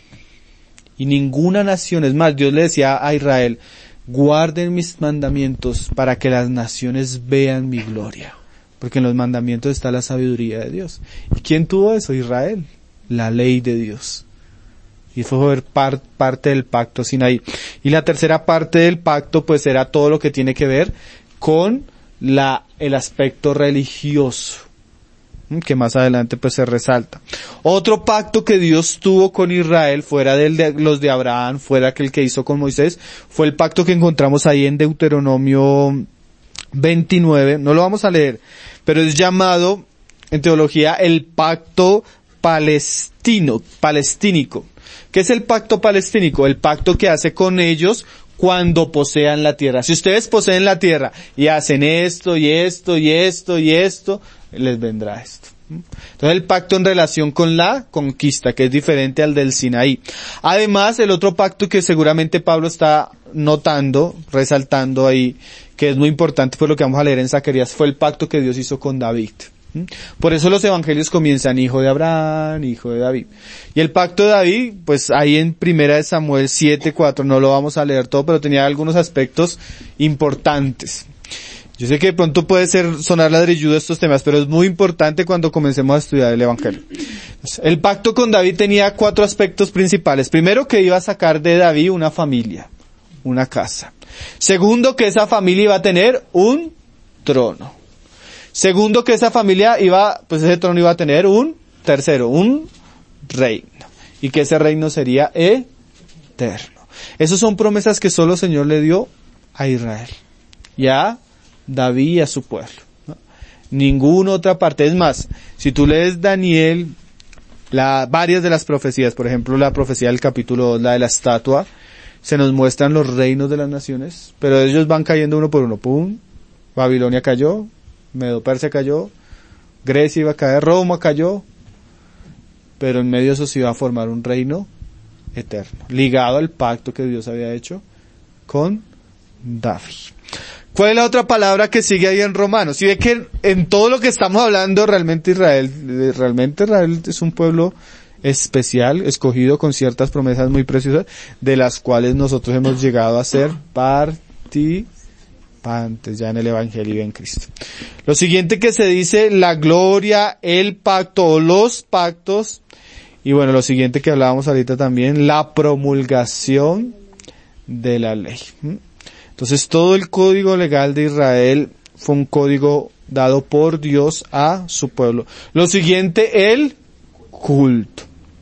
Y ninguna nación, es más, Dios le decía a Israel, guarden mis mandamientos para que las naciones vean mi gloria. Porque en los mandamientos está la sabiduría de Dios. ¿Y quién tuvo eso? Israel. La ley de Dios. Y fue par, parte del pacto Sinaí. Y la tercera parte del pacto pues era todo lo que tiene que ver con la, el aspecto religioso, que más adelante pues se resalta. Otro pacto que Dios tuvo con Israel, fuera del de los de Abraham, fuera aquel que hizo con Moisés, fue el pacto que encontramos ahí en Deuteronomio veintinueve, no lo vamos a leer, pero es llamado en teología el pacto palestino, palestínico. ¿Qué es el pacto palestínico? El pacto que hace con ellos cuando posean la tierra. Si ustedes poseen la tierra y hacen esto y esto y esto y esto, les vendrá esto. Entonces el pacto en relación con la conquista, que es diferente al del Sinaí. Además, el otro pacto que seguramente Pablo está notando, resaltando ahí, que es muy importante por lo que vamos a leer en Zacarías, fue el pacto que Dios hizo con David. Por eso los evangelios comienzan hijo de Abraham, hijo de David. Y el pacto de David, pues ahí en primera de Samuel siete cuatro, no lo vamos a leer todo, pero tenía algunos aspectos importantes. Yo sé que de pronto puede ser sonar ladrilludo estos temas, pero es muy importante cuando comencemos a estudiar el evangelio. El pacto con David tenía cuatro aspectos principales. Primero, que iba a sacar de David una familia, una casa. Segundo, que esa familia iba a tener un trono. Segundo, que esa familia iba, pues ese trono iba a tener un tercero, un reino. Y que ese reino sería eterno. Esas son promesas que solo el Señor le dio a Israel. Y a David y a su pueblo. ¿No? Ninguna otra parte. Es más, si tú lees Daniel la, varias de las profecías, por ejemplo la profecía del capítulo dos, la de la estatua, se nos muestran los reinos de las naciones, pero ellos van cayendo uno por uno. Pum, Babilonia cayó, Medo-Persia cayó, Grecia iba a caer, Roma cayó, pero en medio de eso se iba a formar un reino eterno, ligado al pacto que Dios había hecho con David. ¿Cuál es la otra palabra que sigue ahí en Romanos? Si ve que en todo lo que estamos hablando, realmente Israel, realmente Israel es un pueblo especial, escogido con ciertas promesas muy preciosas, de las cuales nosotros hemos llegado a ser participantes ya en el Evangelio y en Cristo. Lo siguiente que se dice, la gloria, el pacto o los pactos, y bueno, lo siguiente que hablábamos ahorita también, la promulgación de la ley. Entonces todo el código legal de Israel fue un código dado por Dios a su pueblo. Lo siguiente, el culto.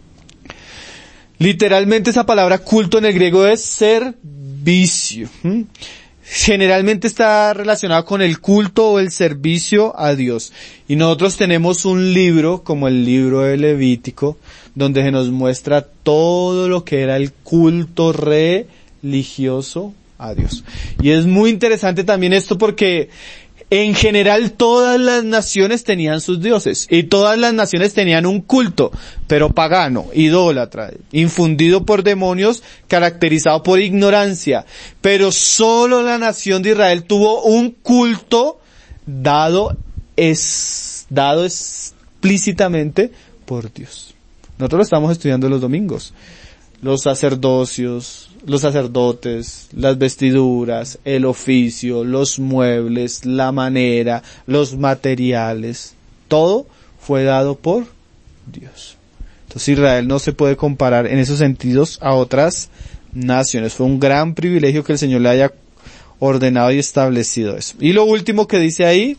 Literalmente esa palabra culto en el griego es servicio. Generalmente está relacionado con el culto o el servicio a Dios. Y nosotros tenemos un libro, como el libro de Levítico, donde se nos muestra todo lo que era el culto religioso a Dios. Y es muy interesante también esto porque en general todas las naciones tenían sus dioses y todas las naciones tenían un culto, pero pagano, idólatra, infundido por demonios, caracterizado por ignorancia. Pero solo la nación de Israel tuvo un culto dado es dado explícitamente por Dios. Nosotros lo estamos estudiando los domingos. Los sacerdocios, los sacerdotes, las vestiduras, el oficio, los muebles, la manera, los materiales, todo fue dado por Dios. Entonces Israel no se puede comparar en esos sentidos a otras naciones. Fue un gran privilegio que el Señor le haya ordenado y establecido eso. Y lo último que dice ahí,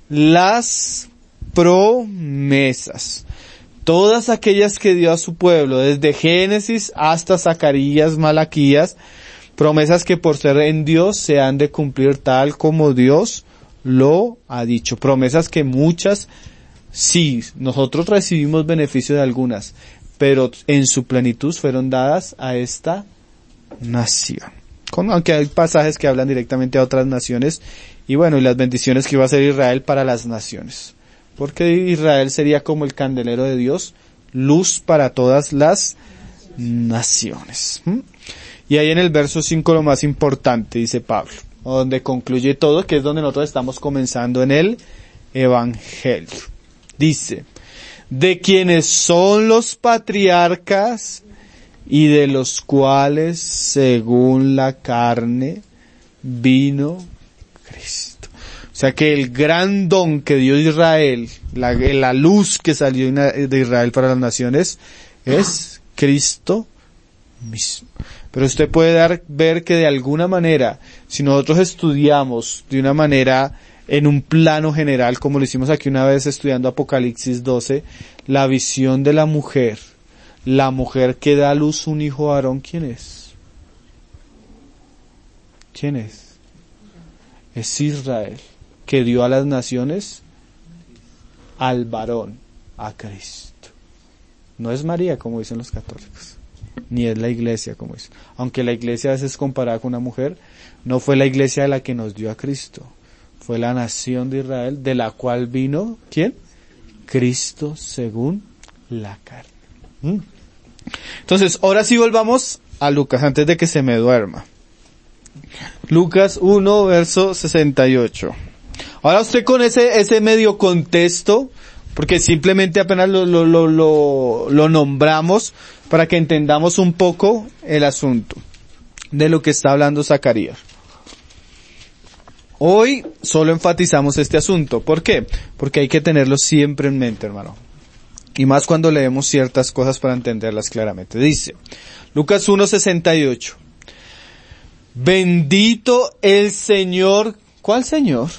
las promesas. Todas aquellas que dio a su pueblo, desde Génesis hasta Zacarías, Malaquías, promesas que por ser en Dios se han de cumplir tal como Dios lo ha dicho. Promesas que muchas, sí, nosotros recibimos beneficio de algunas, pero en su plenitud fueron dadas a esta nación. Con, aunque hay pasajes que hablan directamente a otras naciones, y bueno, y las bendiciones que iba a hacer Israel para las naciones. Porque Israel sería como el candelero de Dios, luz para todas las naciones. ¿Mm? Y ahí en el verso cinco lo más importante, dice Pablo, donde concluye todo, que es donde nosotros estamos comenzando en el Evangelio. Dice, de quienes son los patriarcas y de los cuales, según la carne, vino Cristo. O sea que el gran don que dio Israel, la, la luz que salió de Israel para las naciones, es Cristo mismo. Pero usted puede dar, ver que de alguna manera, si nosotros estudiamos de una manera en un plano general, como lo hicimos aquí una vez estudiando Apocalipsis doce, la visión de la mujer, la mujer que da a luz un hijo a Aarón, ¿quién es? ¿Quién es? Es Israel, que dio a las naciones al varón, a Cristo. No es María, como dicen los católicos, ni es la iglesia, como dicen. Aunque la iglesia a veces es comparada con una mujer, no fue la iglesia la que nos dio a Cristo. Fue la nación de Israel, de la cual vino, ¿quién? Cristo según la carne. ¿Mm? Entonces, ahora sí volvamos a Lucas, antes de que se me duerma. Lucas uno, verso sesenta y ocho. Ahora usted con ese, ese medio contexto, porque simplemente apenas lo, lo, lo, lo, lo nombramos para que entendamos un poco el asunto de lo que está hablando Zacarías. Hoy solo enfatizamos este asunto. ¿Por qué? Porque hay que tenerlo siempre en mente, hermano. Y más cuando leemos ciertas cosas para entenderlas claramente. Dice, Lucas uno, sesenta y ocho. Bendito el Señor. ¿Cuál Señor?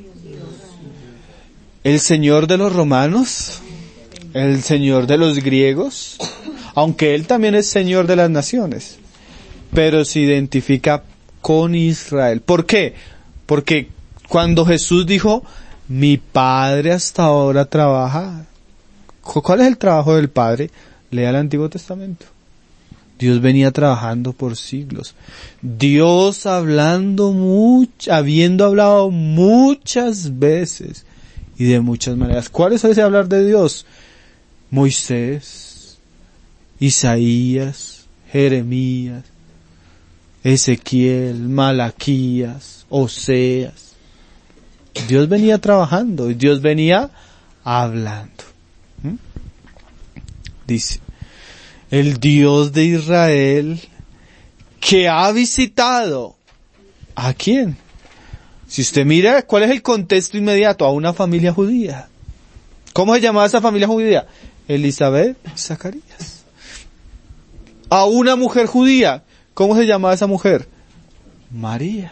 ¿El Señor de los romanos? ¿El Señor de los griegos? Aunque Él también es Señor de las naciones. Pero se identifica con Israel. ¿Por qué? Porque cuando Jesús dijo, mi Padre hasta ahora trabaja ¿Cuál es el trabajo del Padre? Lea el Antiguo Testamento. Dios venía trabajando por siglos. Dios hablando mucho, habiendo hablado muchas veces y de muchas maneras. ¿Cuál es ese hablar de Dios? Moisés, Isaías, Jeremías, Ezequiel, Malaquías, Oseas. Dios venía trabajando y Dios venía hablando. ¿Mm? Dice, el Dios de Israel que ha visitado, ¿a quién? Si usted mira, ¿cuál es el contexto inmediato? A una familia judía. ¿Cómo se llamaba esa familia judía? Elizabeth y Zacarías. A una mujer judía, ¿cómo se llamaba esa mujer? María.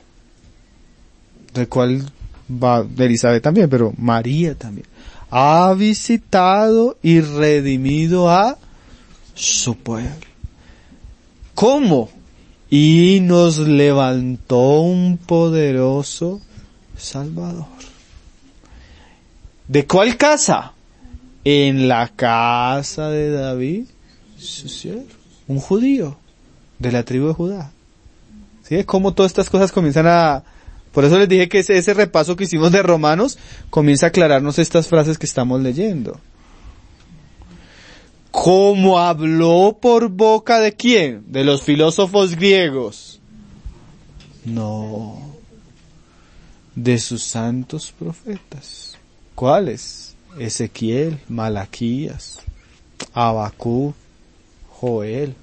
De cual va de Elizabeth también, pero María también. Ha visitado y redimido a su pueblo. ¿Cómo? Y nos levantó un poderoso Salvador. ¿De cuál casa? En la casa de David, su siervo, un judío de la tribu de Judá. ¿Sí? Es como todas estas cosas comienzan a... Por eso les dije que ese, ese repaso que hicimos de Romanos comienza a aclararnos estas frases que estamos leyendo. ¿Cómo habló por boca de quién? ¿De los filósofos griegos? No. De sus santos profetas. ¿Cuáles? Ezequiel, Malaquías, Habacuc, Joel.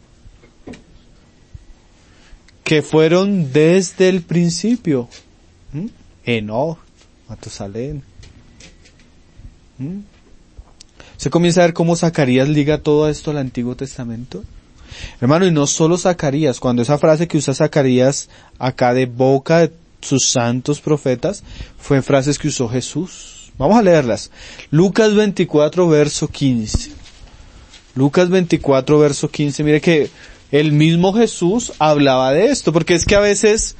Que fueron desde el principio. ¿Mm? Enoc, Matusalén. ¿Mm? Se comienza a ver cómo Zacarías liga todo esto al Antiguo Testamento. Hermano, y no solo Zacarías, cuando esa frase que usa Zacarías acá de boca de sus santos profetas, fue frases que usó Jesús. Vamos a leerlas. Lucas veinticuatro, verso quince. Lucas veinticuatro, verso quince. Mire que el mismo Jesús hablaba de esto, porque es que a veces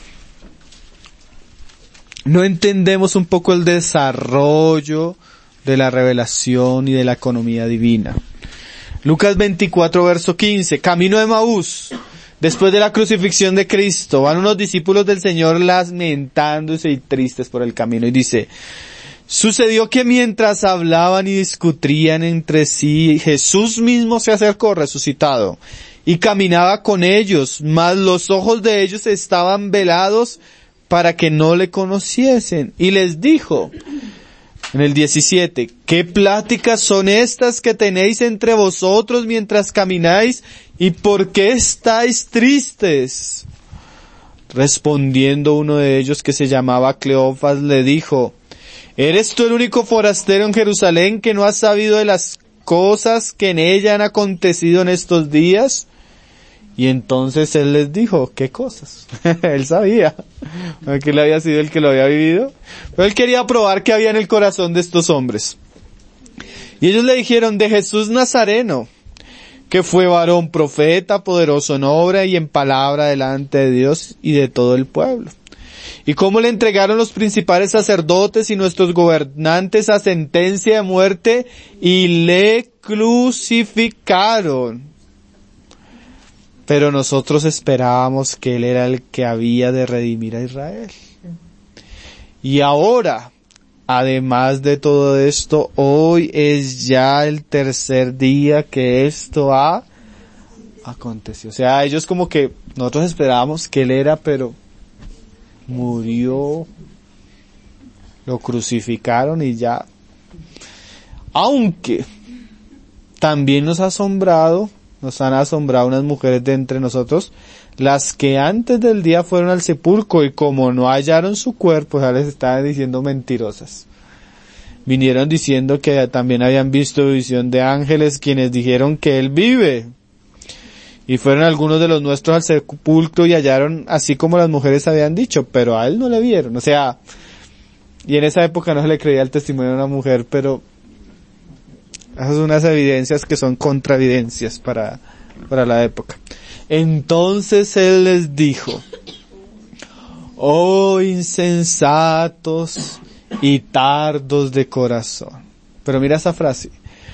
no entendemos un poco el desarrollo de la revelación y de la economía divina. Lucas veinticuatro, verso quince. Camino de Emaús, después de la crucifixión de Cristo, van unos discípulos del Señor lamentándose y tristes por el camino, y dice: sucedió que mientras hablaban y discutían entre sí, Jesús mismo se acercó resucitado y caminaba con ellos, mas los ojos de ellos estaban velados para que no le conociesen, y les dijo, en el diecisiete, ¿qué pláticas son estas que tenéis entre vosotros mientras camináis? ¿Y por qué estáis tristes? Respondiendo uno de ellos, que se llamaba Cleofas, le dijo, ¿eres tú el único forastero en Jerusalén que no has sabido de las cosas que en ella han acontecido en estos días? Y entonces él les dijo, ¿qué cosas? Él sabía que él había sido el que lo había vivido, pero él quería probar qué había en el corazón de estos hombres. Y ellos le dijeron, de Jesús Nazareno, que fue varón profeta, poderoso en obra y en palabra delante de Dios y de todo el pueblo. Y cómo le entregaron los principales sacerdotes y nuestros gobernantes a sentencia de muerte y le crucificaron. Pero nosotros esperábamos que Él era el que había de redimir a Israel. Y ahora, además de todo esto, hoy es ya el tercer día que esto ha acontecido. O sea, ellos como que nosotros esperábamos que Él era, pero murió, lo crucificaron y ya. Aunque también nos ha asombrado, nos han asombrado unas mujeres de entre nosotros, las que antes del día fueron al sepulcro y como no hallaron su cuerpo, ya les estaban diciendo mentirosas. Vinieron diciendo que también habían visto visión de ángeles quienes dijeron que Él vive. Y fueron algunos de los nuestros al sepulcro y hallaron así como las mujeres habían dicho, pero a Él no le vieron. O sea, y en esa época no se le creía el testimonio de una mujer, pero esas son unas evidencias que son contraevidencias para, para la época. Entonces Él les dijo, oh insensatos y tardos de corazón. Pero mira esa frase,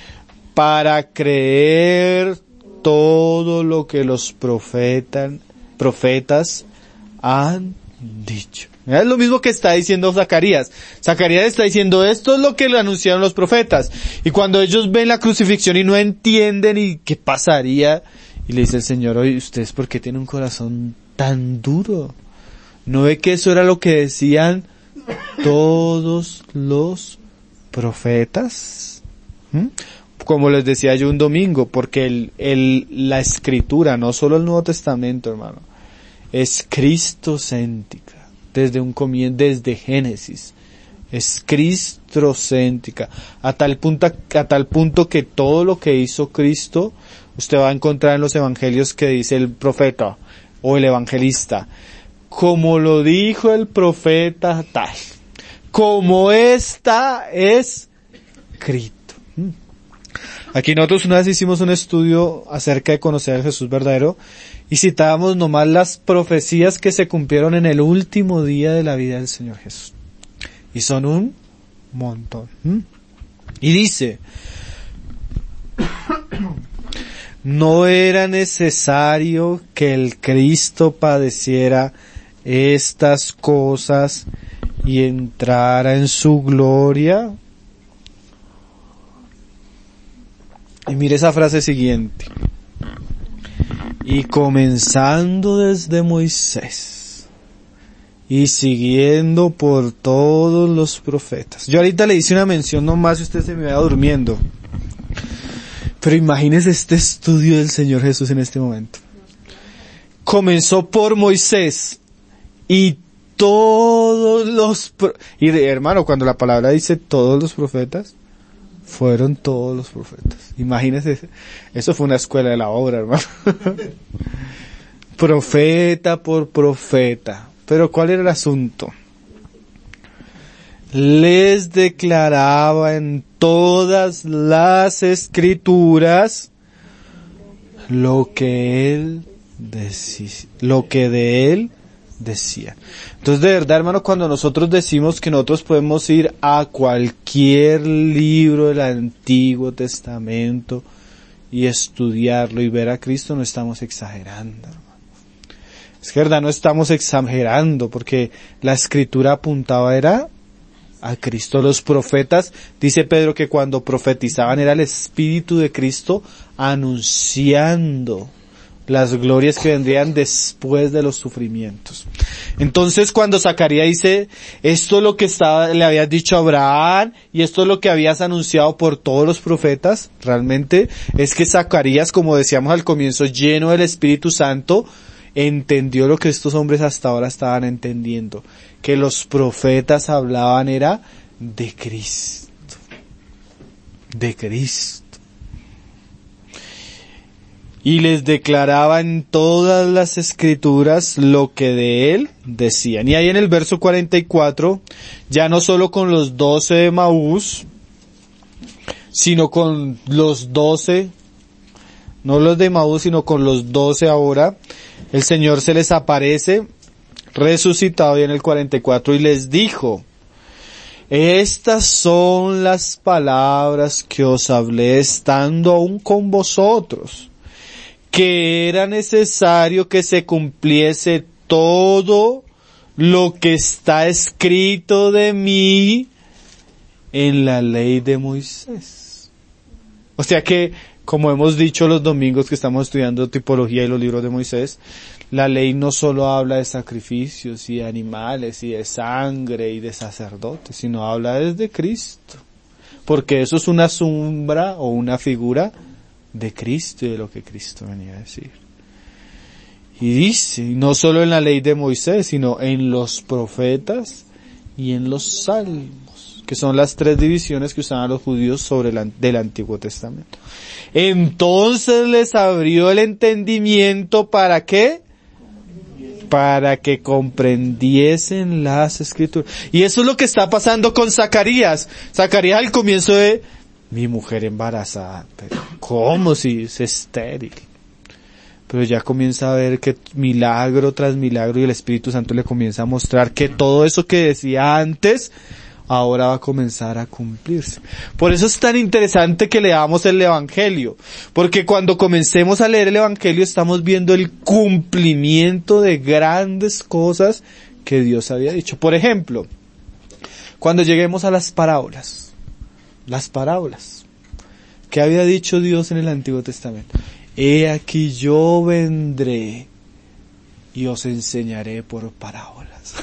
para creer todo lo que los profetas, profetas han dicho. Es lo mismo que está diciendo Zacarías. Zacarías está diciendo, esto es lo que le anunciaron los profetas. Y cuando ellos ven la crucifixión y no entienden y qué pasaría, y le dice el Señor, oye, ¿ustedes por qué tienen un corazón tan duro? ¿No ve que eso era lo que decían todos los profetas? ¿Mm? Como les decía yo un domingo, porque el, el, la escritura, no solo el Nuevo Testamento, hermano, es cristocéntrica. Desde un comienzo, desde Génesis, es cristocéntrica, a tal punto, a tal punto que todo lo que hizo Cristo, usted va a encontrar en los evangelios que dice el profeta o el evangelista, como lo dijo el profeta tal, como está escrito. Aquí nosotros una vez hicimos un estudio acerca de conocer al Jesús verdadero y citábamos nomás las profecías que se cumplieron en el último día de la vida del Señor Jesús. Y son un montón. ¿Mm? Y dice, no era necesario que el Cristo padeciera estas cosas y entrara en su gloria. Y mire esa frase siguiente. Y comenzando desde Moisés y siguiendo por todos los profetas. Yo ahorita le hice una mención nomás y usted se me vaya durmiendo. Pero imagínese este estudio del Señor Jesús en este momento. Comenzó por Moisés y todos los... Pro- y de, hermano, cuando la palabra dice todos los profetas, fueron todos los profetas. Imagínese, eso fue una escuela de la obra, hermano. Profeta por profeta. Pero ¿cuál era el asunto? Les declaraba en todas las escrituras lo que él decía, lo que de él decía. Entonces, de verdad, hermano, cuando nosotros decimos que nosotros podemos ir a cualquier libro del Antiguo Testamento y estudiarlo y ver a Cristo, no estamos exagerando, hermano. Es que, verdad, no estamos exagerando, porque la Escritura apuntaba era a Cristo. Los profetas, dice Pedro, que cuando profetizaban era el Espíritu de Cristo anunciando las glorias que vendrían después de los sufrimientos. Entonces, cuando Zacarías dice, esto es lo que estaba, le habías dicho a Abraham, y esto es lo que habías anunciado por todos los profetas, realmente es que Zacarías, como decíamos al comienzo, lleno del Espíritu Santo, entendió lo que estos hombres hasta ahora estaban entendiendo, que los profetas hablaban era de Cristo, de Cristo. Y les declaraba en todas las escrituras lo que de él decían. Y ahí en el verso cuarenta y cuatro, ya no solo con los doce de Maús, sino con los doce, no los de Maús, sino con los doce ahora, el Señor se les aparece resucitado y en el cuarenta y cuatro y les dijo, estas son las palabras que os hablé estando aún con vosotros, que era necesario que se cumpliese todo lo que está escrito de mí en la ley de Moisés. O sea que, como hemos dicho los domingos que estamos estudiando tipología y los libros de Moisés, la ley no solo habla de sacrificios y de animales y de sangre y de sacerdotes, sino habla desde Cristo. Porque eso es una sombra o una figura de Cristo y de lo que Cristo venía a decir. Y dice, no solo en la ley de Moisés, sino en los profetas y en los salmos, que son las tres divisiones que usaban los judíos sobre el del Antiguo Testamento. Entonces les abrió el entendimiento, ¿para qué? Para que comprendiesen las escrituras. Y eso es lo que está pasando con Zacarías. Zacarías al comienzo de, mi mujer embarazada, pero ¿cómo si es estéril? Pero ya comienza a ver que milagro tras milagro y el Espíritu Santo le comienza a mostrar que todo eso que decía antes, ahora va a comenzar a cumplirse. Por eso es tan interesante que leamos el Evangelio, porque cuando comencemos a leer el Evangelio estamos viendo el cumplimiento de grandes cosas que Dios había dicho. Por ejemplo, cuando lleguemos a las parábolas, las parábolas, ¿qué había dicho Dios en el Antiguo Testamento? He aquí yo vendré y os enseñaré por parábolas.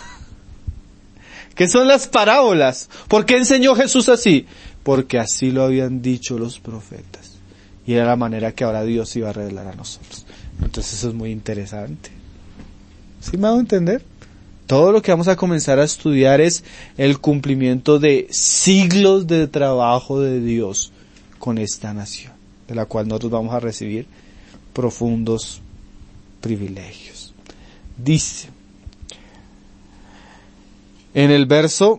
¿Qué son las parábolas? ¿Por qué enseñó Jesús así? Porque así lo habían dicho los profetas. Y era la manera que ahora Dios iba a revelar a nosotros. Entonces eso es muy interesante. ¿Sí me hago entender? Todo lo que vamos a comenzar a estudiar es el cumplimiento de siglos de trabajo de Dios con esta nación, de la cual nosotros vamos a recibir profundos privilegios. Dice, en el verso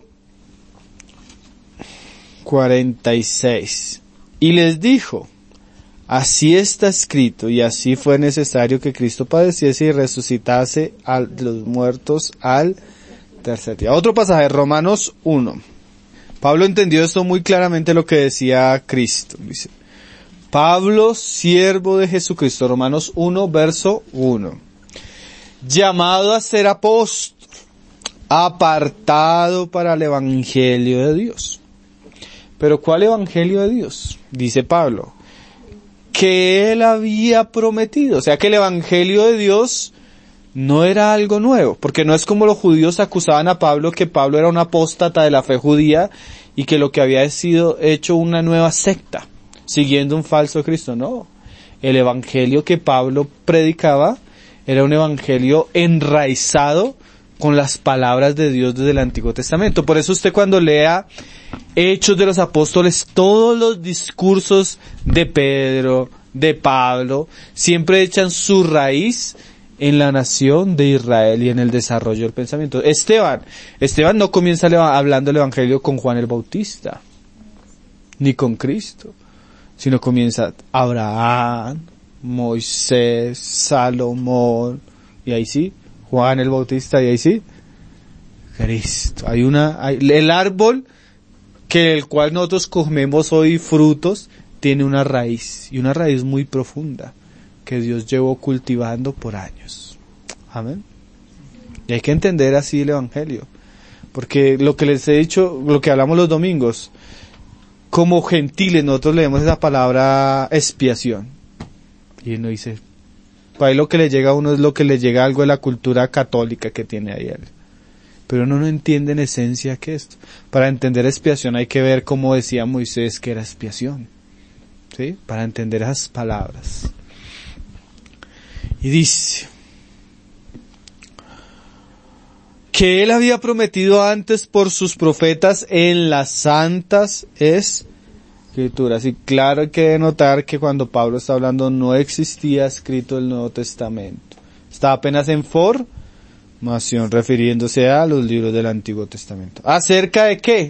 cuarenta y seis, y les dijo, así está escrito, y así fue necesario que Cristo padeciese y resucitase a los muertos al tercer día. Otro pasaje, Romanos uno. Pablo entendió esto muy claramente lo que decía Cristo. Dice, Pablo, siervo de Jesucristo, Romanos uno, verso uno. Llamado a ser apóstol, apartado para el evangelio de Dios. ¿Pero cuál evangelio de Dios? Dice Pablo, que él había prometido. O sea que el evangelio de Dios no era algo nuevo, porque no es como los judíos acusaban a Pablo que Pablo era un apóstata de la fe judía y que lo que había sido hecho una nueva secta, siguiendo un falso Cristo. No, el evangelio que Pablo predicaba era un evangelio enraizado con las palabras de Dios desde el Antiguo Testamento. Por eso usted cuando lea Hechos de los Apóstoles, todos los discursos de Pedro, de Pablo, siempre echan su raíz en la nación de Israel y en el desarrollo del pensamiento. Esteban, Esteban no comienza hablando el evangelio con Juan el Bautista, ni con Cristo, sino comienza Abraham, Moisés, Salomón, y ahí sí, Juan el Bautista, y ahí sí, Cristo. Hay una, hay, el árbol que el cual nosotros comemos hoy frutos, tiene una raíz, y una raíz muy profunda, que Dios llevó cultivando por años. Amén. Y hay que entender así el evangelio, porque lo que les he dicho, lo que hablamos los domingos, como gentiles nosotros leemos esa palabra expiación, y uno dice, para ahí lo que le llega a uno es lo que le llega algo de la cultura católica que tiene ahí él. Pero uno no entiende en esencia qué es esto. Para entender expiación hay que ver cómo decía Moisés que era expiación, ¿sí? Para entender esas palabras. Y dice que él había prometido antes por sus profetas en las santas escrituras. Y claro, hay que notar que cuando Pablo está hablando no existía escrito el Nuevo Testamento. Estaba apenas en formación, refiriéndose a los libros del Antiguo Testamento. ¿Acerca de qué?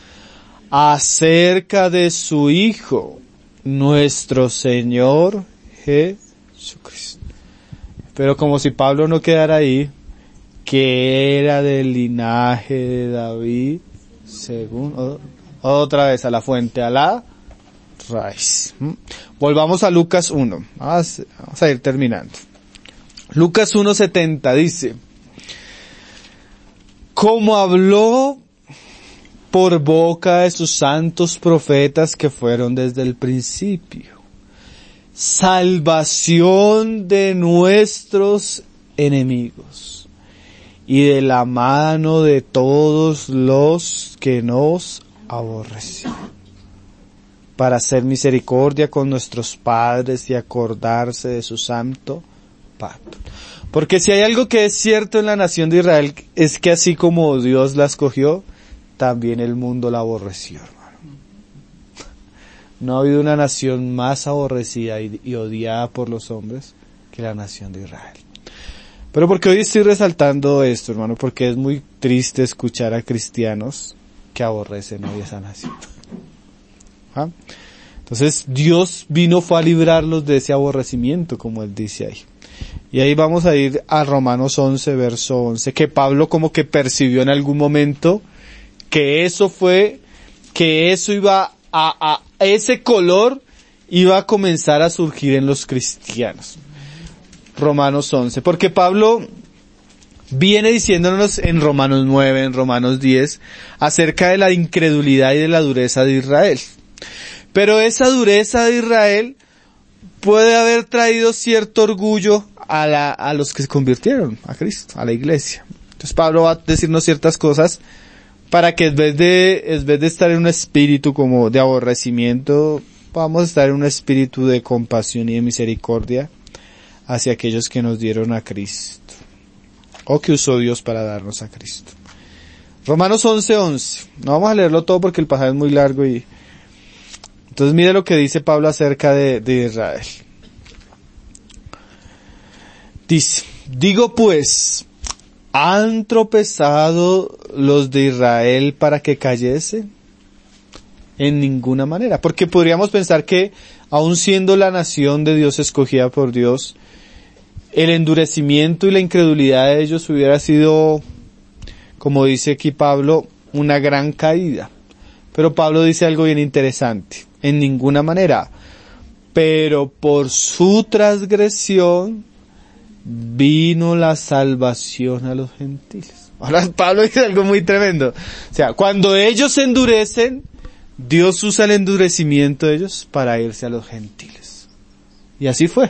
Acerca de su Hijo, nuestro Señor Jesucristo. Pero como si Pablo no quedara ahí, que era del linaje de David, según, otra vez a la fuente, a la raíz. Volvamos a Lucas uno. Vamos a ir terminando. Lucas uno setenta dice, como habló por boca de sus santos profetas que fueron desde el principio, salvación de nuestros enemigos y de la mano de todos los que nos aborrecieron, para hacer misericordia con nuestros padres y acordarse de su santo pacto. Porque si hay algo que es cierto en la nación de Israel, es que así como Dios la escogió, también el mundo la aborreció, hermano. No ha habido una nación más aborrecida y, y odiada por los hombres que la nación de Israel. Pero porque hoy estoy resaltando esto, hermano, porque es muy triste escuchar a cristianos que aborrecen hoy esa nación. ¿Ah? Entonces Dios vino fue a librarlos de ese aborrecimiento, como él dice ahí. Y ahí vamos a ir a Romanos once, verso once, que Pablo como que percibió en algún momento que eso fue, que eso iba a, a, ese color iba a comenzar a surgir en los cristianos. Romanos once, porque Pablo viene diciéndonos en Romanos nueve, en Romanos diez, acerca de la incredulidad y de la dureza de Israel. Pero esa dureza de Israel puede haber traído cierto orgullo a, la, a los que se convirtieron a Cristo, a la iglesia. Entonces Pablo va a decirnos ciertas cosas para que en vez de, en vez de estar en un espíritu como de aborrecimiento, vamos a estar en un espíritu de compasión y de misericordia hacia aquellos que nos dieron a Cristo, o que usó Dios para darnos a Cristo. Romanos once, once. No vamos a leerlo todo porque el pasaje es muy largo y, entonces mire lo que dice Pablo acerca de, de Israel. Dice, digo pues, ¿han tropezado los de Israel para que cayese? En ninguna manera, porque podríamos pensar que, aun siendo la nación de Dios escogida por Dios, el endurecimiento y la incredulidad de ellos hubiera sido, como dice aquí Pablo, una gran caída. Pero Pablo dice algo bien interesante, en ninguna manera, pero por su transgresión vino la salvación a los gentiles. Ahora Pablo dice algo muy tremendo, o sea, cuando ellos se endurecen, Dios usa el endurecimiento de ellos para irse a los gentiles. Y así fue.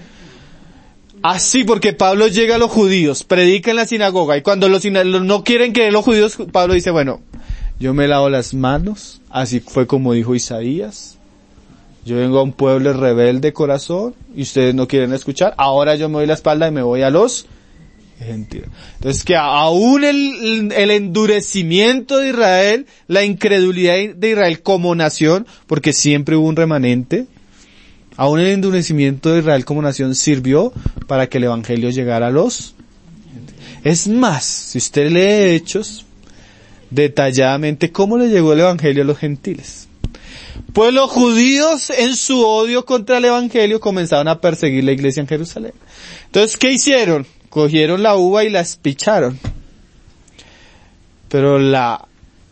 Así, porque Pablo llega a los judíos, predica en la sinagoga, y cuando los no quieren creer los judíos, Pablo dice, bueno, yo me lavo las manos, así fue como dijo Isaías, yo vengo a un pueblo rebelde de corazón, y ustedes no quieren escuchar, ahora yo me doy la espalda y me voy a los gentiles. Entonces que aún el, el endurecimiento de Israel, la incredulidad de Israel como nación, porque siempre hubo un remanente, aún el endurecimiento de Israel como nación sirvió para que el evangelio llegara a los. Es más, si usted lee Hechos detalladamente, ¿cómo le llegó el evangelio a los gentiles? Pues los judíos en su odio contra el evangelio comenzaron a perseguir la iglesia en Jerusalén. Entonces, ¿qué hicieron? Cogieron la uva y la espicharon. Pero la,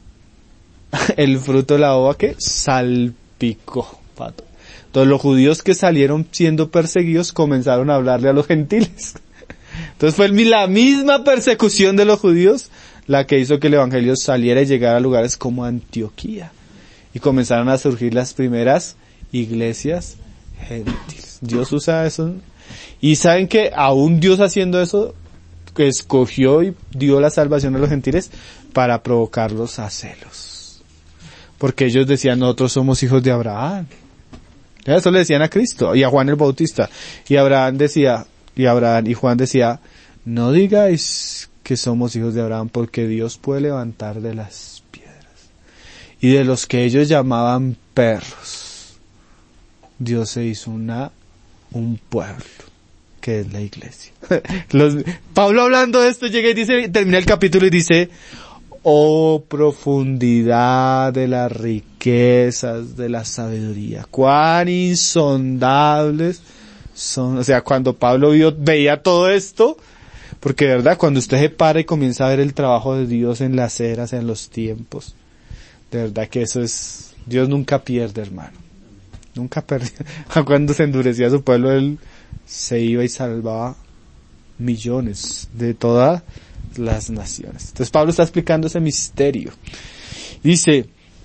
el fruto de la uva, ¿qué? Salpicó, pato. Entonces los judíos que salieron siendo perseguidos comenzaron a hablarle a los gentiles. Entonces fue la misma persecución de los judíos la que hizo que el evangelio saliera y llegara a lugares como Antioquía. Y comenzaron a surgir las primeras iglesias gentiles. Dios usa eso. Y saben que aún Dios haciendo eso, que escogió y dio la salvación a los gentiles para provocarlos a celos. Porque ellos decían, nosotros somos hijos de Abraham. Eso le decían a Cristo y a Juan el Bautista. Y Abraham decía, y Abraham y Juan decía, no digáis que somos hijos de Abraham porque Dios puede levantar de las piedras. Y de los que ellos llamaban perros, Dios se hizo una, un pueblo, que es la iglesia. Los, Pablo hablando de esto llega y dice, termina el capítulo y dice, oh profundidad de las riquezas de la sabiduría, cuán insondables son. O sea, cuando Pablo vio, veía todo esto, porque de verdad cuando usted se para y comienza a ver el trabajo de Dios en las eras, en los tiempos, de verdad que eso es, Dios nunca pierde, hermano, nunca perdió. Cuando se endurecía su pueblo, él se iba y salvaba millones de toda las naciones. Entonces Pablo está explicando ese misterio. Dice,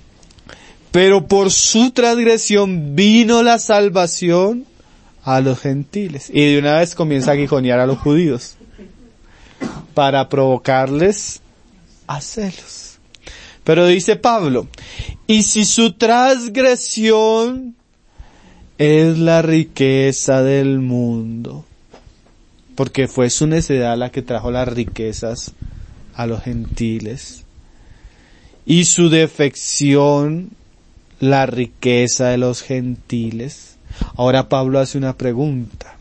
pero por su transgresión vino la salvación a los gentiles. Y de una vez comienza a aguijonear a los judíos para provocarles a celos. Pero dice Pablo, y si su transgresión es la riqueza del mundo, porque fue su necedad la que trajo las riquezas a los gentiles, y su defección la riqueza de los gentiles. Ahora Pablo hace una pregunta,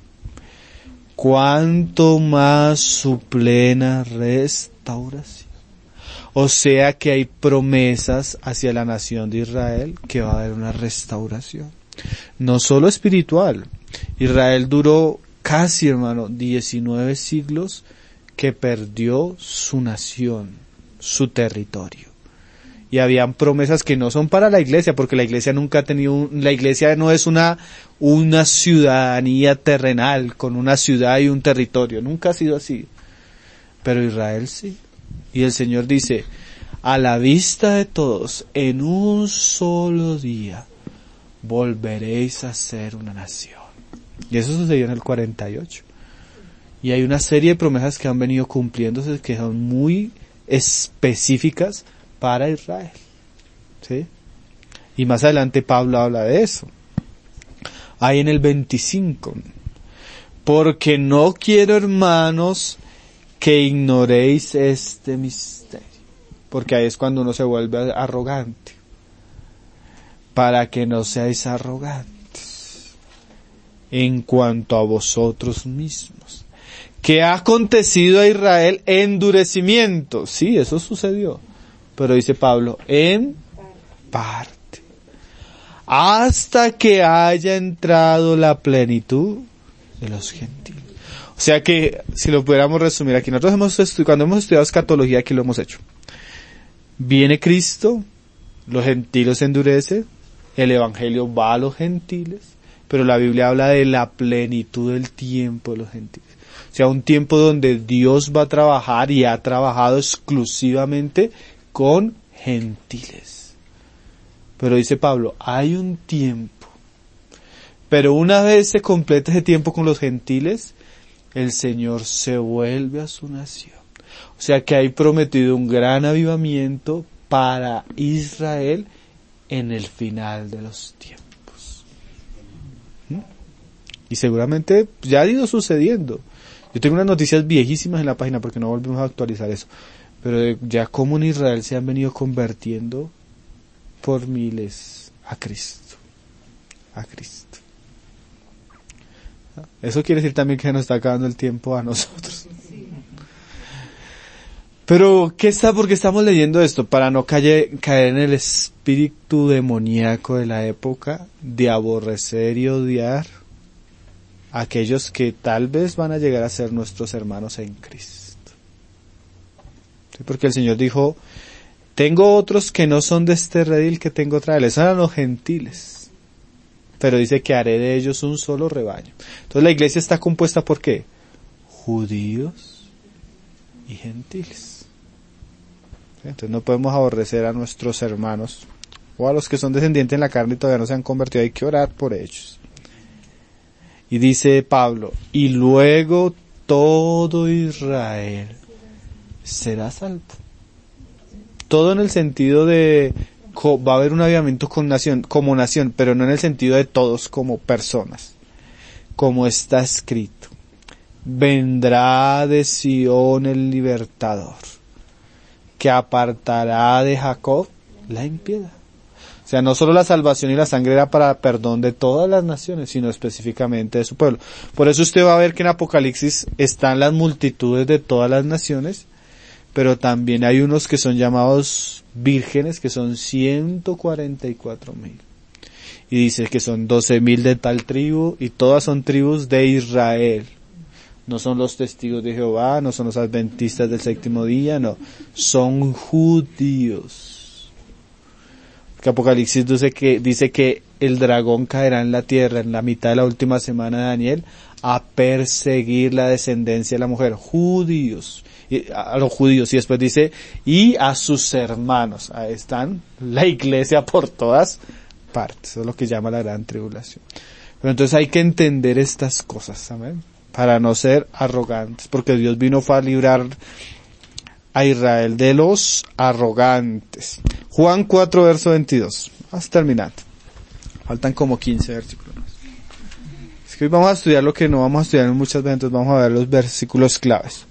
¿cuánto más su plena restauración? O sea que hay promesas hacia la nación de Israel que va a haber una restauración, no solo espiritual. Israel duró casi, hermano, diecinueve siglos que perdió su nación, su territorio. y habían promesas que no son para la iglesia, porque la iglesia nunca ha tenido, un, la iglesia no es una, una ciudadanía terrenal, con una ciudad y un territorio, nunca ha sido así. Pero Israel sí. Y el Señor dice, a la vista de todos, en un solo día, volveréis a ser una nación. Y eso sucedió en el cuarenta y ocho. Y hay una serie de promesas que han venido cumpliéndose, que son muy específicas para Israel. ¿Sí? Y más adelante Pablo habla de eso. Ahí en el veinticinco. Porque no quiero, hermanos, que ignoréis este misterio. Porque ahí es cuando uno se vuelve arrogante. Para que no seáis arrogantes en cuanto a vosotros mismos. ¿Qué ha acontecido a Israel? Endurecimiento. Sí, eso sucedió. Pero dice Pablo, en parte. Hasta que haya entrado la plenitud de los gentiles. O sea que, si lo pudiéramos resumir aquí, nosotros hemos estudiado, cuando hemos estudiado escatología, aquí lo hemos hecho. Viene Cristo, los gentiles se endurecen, el evangelio va a los gentiles, pero la Biblia habla de la plenitud del tiempo de los gentiles. O sea, un tiempo donde Dios va a trabajar y ha trabajado exclusivamente con gentiles. Pero dice Pablo, hay un tiempo. Pero una vez se complete ese tiempo con los gentiles, el Señor se vuelve a su nación. O sea que hay prometido un gran avivamiento para Israel en el final de los tiempos. ¿Mm? Y seguramente ya ha ido sucediendo. Yo tengo unas noticias viejísimas en la página porque no volvemos a actualizar eso. Pero ya como en Israel se han venido convirtiendo por miles a Cristo. A Cristo. Eso quiere decir también que nos está acabando el tiempo a nosotros. Pero, ¿qué está? Porque estamos leyendo esto para no caer, caer en el espíritu demoníaco de la época de aborrecer y odiar a aquellos que tal vez van a llegar a ser nuestros hermanos en Cristo. ¿Sí? Porque el Señor dijo, tengo otros que no son de este redil que tengo otra vez. Esos eran los gentiles. Pero dice que haré de ellos un solo rebaño. Entonces la iglesia está compuesta por ¿qué? Judíos y gentiles. Entonces no podemos aborrecer a nuestros hermanos o a los que son descendientes en la carne y todavía no se han convertido. Hay que orar por ellos. Y dice Pablo, y luego todo Israel será salvo. Todo en el sentido de va a haber un avivamiento con nación, como nación, pero no en el sentido de todos como personas. Como está escrito, vendrá de Sión el libertador, que apartará de Jacob la impiedad. O sea, no solo la salvación y la sangre era para perdón de todas las naciones, sino específicamente de su pueblo. Por eso usted va a ver que en Apocalipsis están las multitudes de todas las naciones, pero también hay unos que son llamados vírgenes, que son ciento cuarenta y cuatro mil. Y dice que son doce mil de tal tribu, y todas son tribus de Israel. No son los testigos de Jehová, no son los adventistas del séptimo día, no. Son judíos. Porque Apocalipsis dice que, dice que el dragón caerá en la tierra en la mitad de la última semana de Daniel a perseguir la descendencia de la mujer. Judíos. Y a los judíos. Y después dice, y a sus hermanos. Ahí están la iglesia por todas partes. Eso es lo que llama la gran tribulación. Pero entonces hay que entender estas cosas, amén, para no ser arrogantes, porque Dios vino fue a librar a Israel de los arrogantes. Juan cuatro, verso veintidós. Vamos terminando. Faltan como quince versículos más. Es que hoy vamos a estudiar lo que no vamos a estudiar muchas veces, entonces vamos a ver los versículos claves.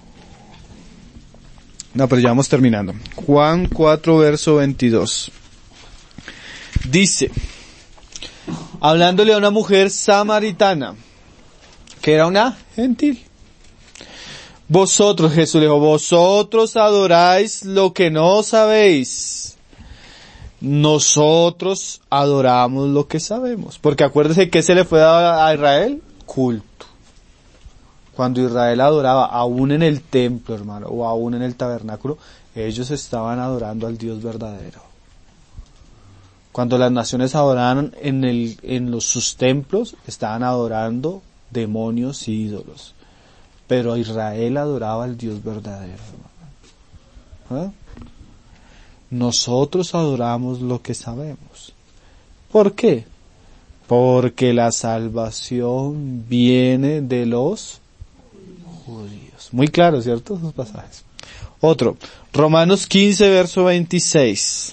No, pero ya vamos terminando. Juan cuatro, verso veintidós. Dice, hablándole a una mujer samaritana, que era una gentil. Vosotros, Jesús le dijo, vosotros adoráis lo que no sabéis. Nosotros adoramos lo que sabemos. Porque acuérdese que se le fue dado a Israel culto. Cuando Israel adoraba, aún en el templo, hermano, o aún en el tabernáculo, Ellos estaban adorando al Dios verdadero. Cuando las naciones adoraban en el, en los, sus templos, estaban adorando demonios y ídolos. Pero Israel adoraba al Dios verdadero. ¿Eh? Nosotros adoramos lo que sabemos. ¿Por qué? Porque la salvación viene de los judíos. Muy claro, ¿cierto? Esos pasajes. Otro, Romanos quince, verso veintiséis.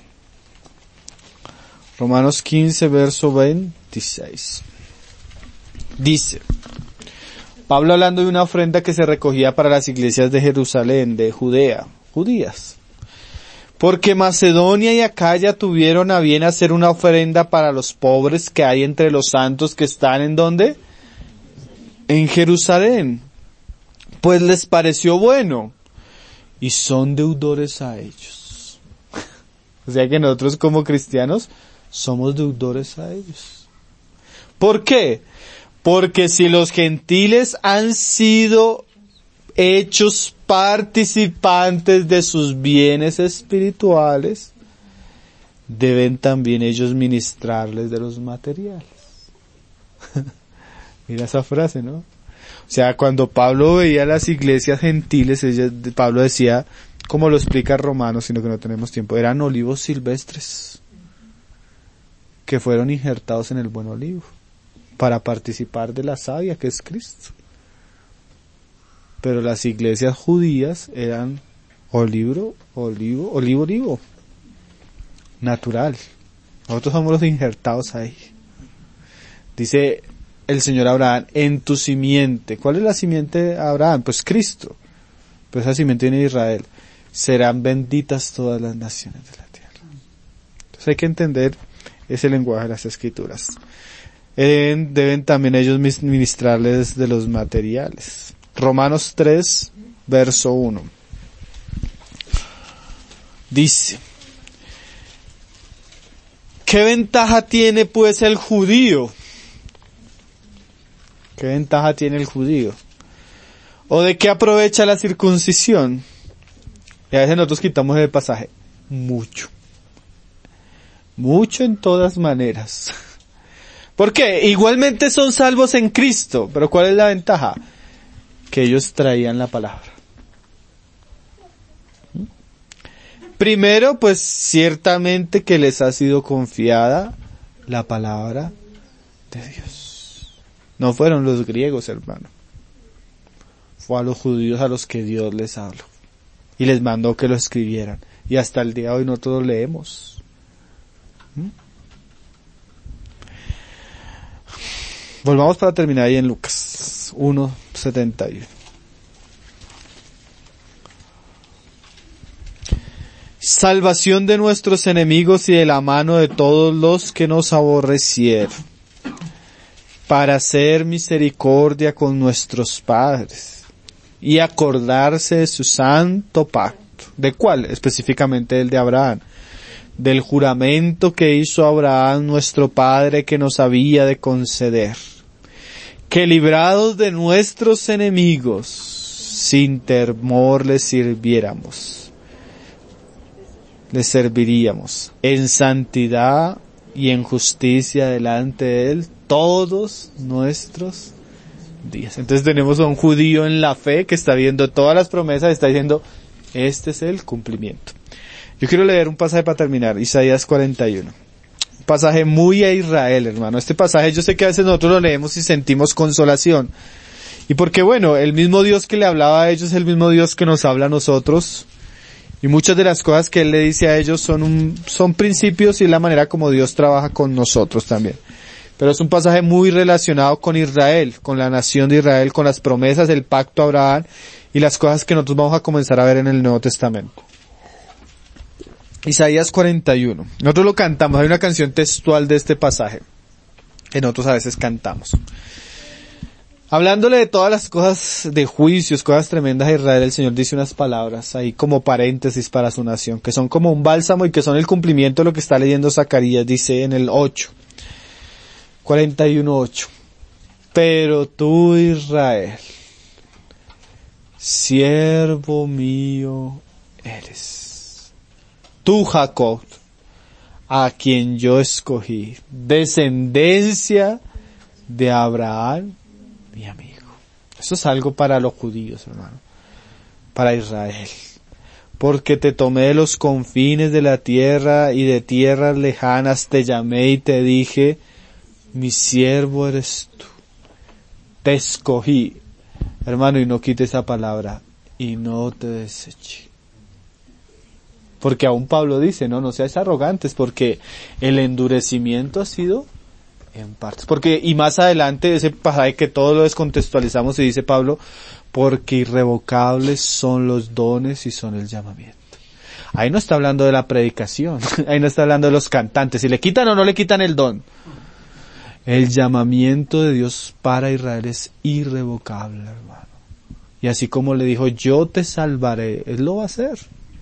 Romanos quince, verso veintiséis. Dice, Pablo hablando de una ofrenda que se recogía para las iglesias de Jerusalén, de Judea, judías. Porque Macedonia y Acaya tuvieron a bien hacer una ofrenda para los pobres que hay entre los santos que están ¿en dónde? En Jerusalén. Pues les pareció bueno y son deudores a ellos. O sea que nosotros como cristianos somos deudores a ellos. ¿Por qué? Porque si los gentiles han sido hechos participantes de sus bienes espirituales, deben también ellos ministrarles de los materiales. Mira esa frase, ¿no? O sea, cuando Pablo veía las iglesias gentiles, ella, Pablo decía, como lo explica Romanos, sino que no tenemos tiempo, eran olivos silvestres que fueron injertados en el buen olivo para participar de la savia que es Cristo. Pero las iglesias judías eran olivo, olivo, olivo, olivo, natural. Nosotros somos los injertados ahí. Dice el Señor a Abraham, en tu simiente. ¿Cuál es la simiente de Abraham? Pues Cristo. Pues esa simiente viene de Israel. Serán benditas todas las naciones de la tierra. Entonces hay que entender ese lenguaje de las Escrituras. Deben, deben también ellos ministrarles de los materiales. Romanos tres, verso uno. Dice, ¿qué ventaja tiene pues el judío? ¿Qué ventaja tiene el judío? ¿O de qué aprovecha la circuncisión? Y a veces nosotros quitamos el pasaje. Mucho. Mucho en todas maneras. ¿Por qué? Igualmente son salvos en Cristo. Pero ¿cuál es la ventaja? Que ellos traían la palabra. Primero, pues ciertamente que les ha sido confiada la palabra de Dios. No fueron los griegos, hermano. Fue a los judíos a los que Dios les habló. Y les mandó que lo escribieran. Y hasta el día de hoy nosotros lo leemos. ¿Mm? Volvamos para terminar ahí en Lucas uno, setenta y uno. Salvación de nuestros enemigos y de la mano de todos los que nos aborrecieron, para hacer misericordia con nuestros padres y acordarse de su santo pacto. ¿De cuál? Específicamente el de Abraham. Del juramento que hizo Abraham nuestro padre que nos había de conceder. Que librados de nuestros enemigos, sin temor les sirviéramos. Les serviríamos en santidad y en justicia delante de Él todos nuestros días. Entonces tenemos a un judío en la fe que está viendo todas las promesas y está diciendo, este es el cumplimiento. Yo quiero leer un pasaje para terminar, Isaías cuarenta y uno. Un pasaje muy a Israel, hermano. Este pasaje yo sé que a veces nosotros lo leemos y sentimos consolación. Y porque bueno, el mismo Dios que le hablaba a ellos es el mismo Dios que nos habla a nosotros. Y muchas de las cosas que Él le dice a ellos son un, son principios y la manera como Dios trabaja con nosotros también. Pero es un pasaje muy relacionado con Israel, con la nación de Israel, con las promesas, el pacto a Abraham y las cosas que nosotros vamos a comenzar a ver en el Nuevo Testamento. Isaías cuarenta y uno. Nosotros lo cantamos, hay una canción textual de este pasaje, que nosotros a veces cantamos. Hablándole de todas las cosas de juicios, cosas tremendas a Israel, el Señor dice unas palabras ahí como paréntesis para su nación, que son como un bálsamo y que son el cumplimiento de lo que está leyendo Zacarías, dice en el ocho. cuarenta y uno, ocho. Pero tú, Israel, siervo mío eres. tú Jacob, a quien yo escogí, descendencia de Abraham, mi amigo. Eso es algo para los judíos, hermano, para Israel. Porque te tomé de los confines de la tierra y de tierras lejanas te llamé y te dije, mi siervo eres tú. Te escogí, hermano, y no quite esa palabra, y no te deseché. Porque aún Pablo dice, no, no seas arrogantes, porque el endurecimiento ha sido en partes. Porque, y más adelante, ese pasaje que todo lo descontextualizamos y dice Pablo, porque irrevocables son los dones y son el llamamiento. Ahí no está hablando de la predicación, ahí no está hablando de los cantantes, si le quitan o no le quitan el don. El llamamiento de Dios para Israel es irrevocable, hermano. Y así como le dijo, yo te salvaré, Él lo va a hacer.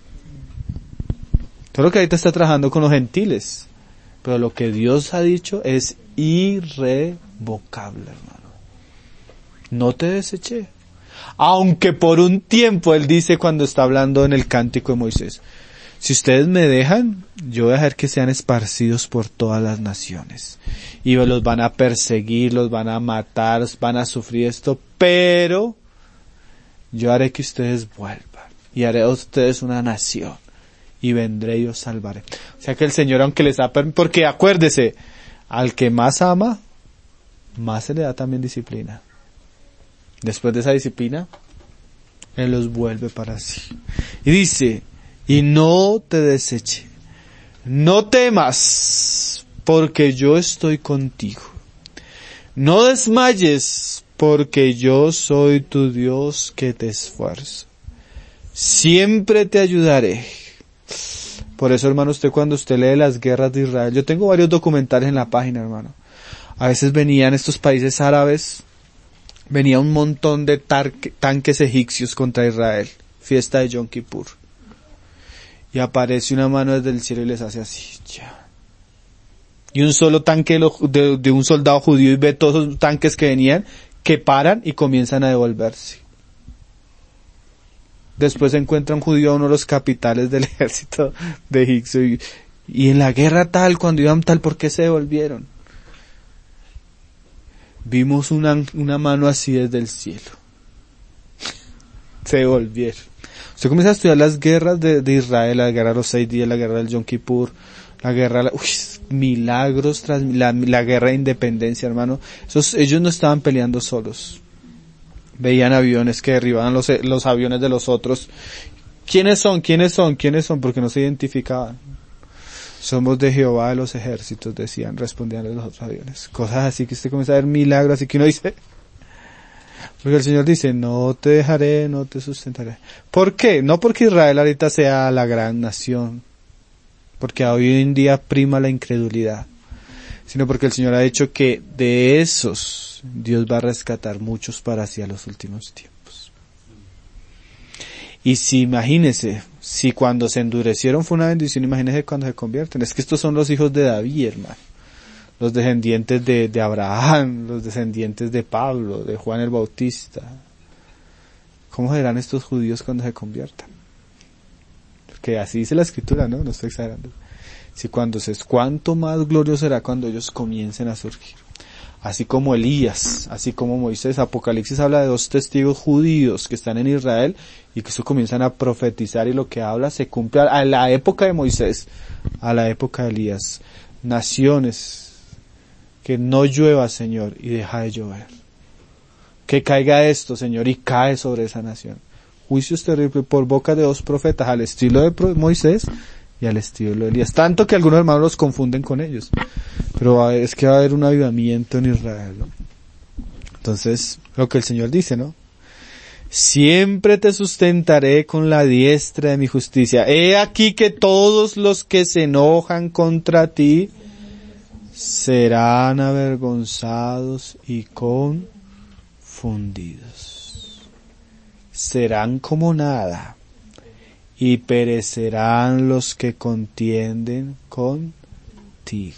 Todo lo que ahorita está trabajando con los gentiles, pero lo que Dios ha dicho es irrevocable, hermano. No te deseché. Aunque por un tiempo, Él dice cuando está hablando en el cántico de Moisés, si ustedes me dejan, yo voy a dejar que sean esparcidos por todas las naciones. Y los van a perseguir, los van a matar, van a sufrir esto, pero yo haré que ustedes vuelvan. Y haré de ustedes una nación. Y vendré y os salvaré. O sea que el Señor, aunque les ha permitido, porque acuérdese, al que más ama, más se le da también disciplina. Después de esa disciplina, Él los vuelve para sí. Y dice, y no te deseché, no temas, porque yo estoy contigo. No desmayes, porque yo soy tu Dios que te esfuerzo. Siempre te ayudaré. Por eso, hermano, usted cuando usted lee las guerras de Israel, yo tengo varios documentales en la página, hermano. A veces venían estos países árabes, venía un montón de tar- tanques egipcios contra Israel, fiesta de Yom Kippur. Y aparece una mano desde el cielo y les hace así, ya. Y un solo tanque de, lo, de, de un soldado judío y ve todos los tanques que venían, que paran y comienzan a devolverse. Después se encuentra un judío a uno de los capitales del ejército de egipcio y, y en la guerra tal, cuando iban tal, ¿por qué se devolvieron? Vimos una, una mano así desde el cielo. Se devolvieron. Usted comienza a estudiar las guerras de, de Israel, la guerra de los seis días, la guerra del Yom Kippur, la guerra, la, uy, milagros tras la, la guerra de independencia, hermano. Esos, ellos no estaban peleando solos. Veían aviones que derribaban los, los aviones de los otros. ¿Quiénes son? ¿Quiénes son? ¿Quiénes son? Porque no se identificaban. Somos de Jehová de los ejércitos, decían, respondían los otros aviones. Cosas así que usted comienza a ver milagros, así que uno dice, porque el Señor dice, no te dejaré, no te sustentaré. ¿Por qué? No porque Israel ahorita sea la gran nación, porque hoy en día prima la incredulidad, sino porque el Señor ha dicho que de esos Dios va a rescatar muchos para hacia los últimos tiempos. Y si imagínese, si cuando se endurecieron fue una bendición, imagínese cuando se convierten. Es que estos son los hijos de David, hermano. Los descendientes de, de Abraham, los descendientes de Pablo, de Juan el Bautista. ¿Cómo serán estos judíos cuando se conviertan? Porque así dice la Escritura, ¿no? No estoy exagerando. Si cuando se, cuánto más glorioso será cuando ellos comiencen a surgir. Así como Elías, así como Moisés. Apocalipsis habla de dos testigos judíos que están en Israel y que eso comienzan a profetizar y lo que habla se cumple a la época de Moisés, a la época de Elías. Naciones, que no llueva, Señor, y deja de llover. Que caiga esto, Señor, y cae sobre esa nación. Juicios terribles por boca de dos profetas, al estilo de Moisés y al estilo de Elías. Tanto que algunos hermanos los confunden con ellos. Pero es que va a haber un avivamiento en Israel, ¿no? Entonces, lo que el Señor dice, ¿no? Siempre te sustentaré con la diestra de mi justicia. He aquí que todos los que se enojan contra ti serán avergonzados y confundidos. Serán como nada y perecerán los que contienden contigo.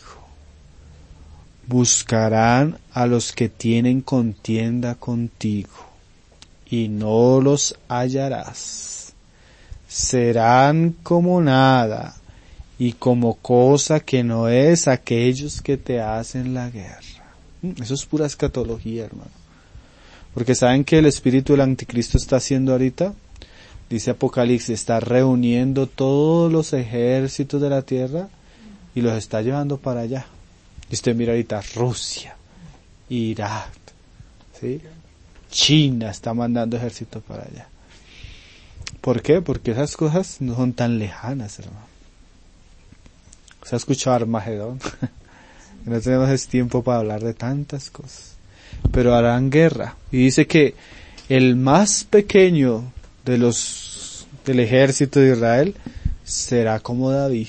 Buscarán a los que tienen contienda contigo y no los hallarás. Serán como nada y como cosa que no es aquellos que te hacen la guerra. Eso es pura escatología, hermano. Porque saben que el espíritu del anticristo está haciendo ahorita, dice Apocalipsis, está reuniendo todos los ejércitos de la tierra y los está llevando para allá. Y usted mira ahorita Rusia, Irak, ¿sí? China está mandando ejércitos para allá. ¿Por qué? Porque esas cosas no son tan lejanas, hermano. ¿Se ha escuchado Armagedón? No tenemos ese tiempo para hablar de tantas cosas. Pero harán guerra. Y dice que el más pequeño de los del ejército de Israel será como David.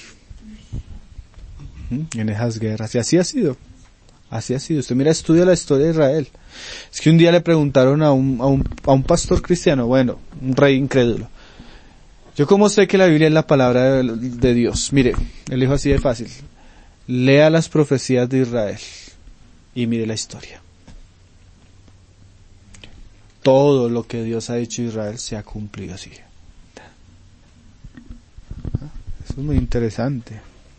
¿Mm? En esas guerras. Y así ha sido. Así ha sido. Usted mira, estudia la historia de Israel. Es que un día le preguntaron a un, a un, a un pastor cristiano, bueno, un rey incrédulo. Yo cómo sé que la Biblia es la palabra de, de Dios. Mire, él dijo así de fácil. Lea las profecías de Israel y mire la historia. Todo lo que Dios ha dicho a Israel se ha cumplido así. Eso es muy interesante.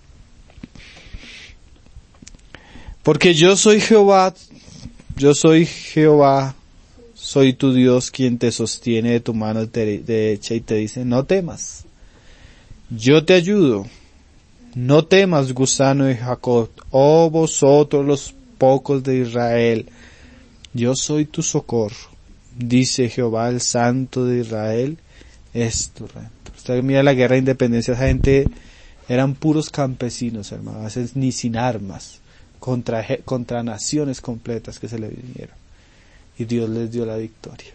Porque yo soy Jehová, yo soy Jehová, soy tu Dios quien te sostiene de tu mano derecha y te dice, no temas, yo te ayudo. No temas, gusano de Jacob, oh vosotros los pocos de Israel, yo soy tu socorro, dice Jehová el Santo de Israel, es tu redentor. Usted mira la guerra de independencia, esa gente eran puros campesinos, hermano, a veces ni sin armas, contra, contra naciones completas que se le vinieron, y Dios les dio la victoria.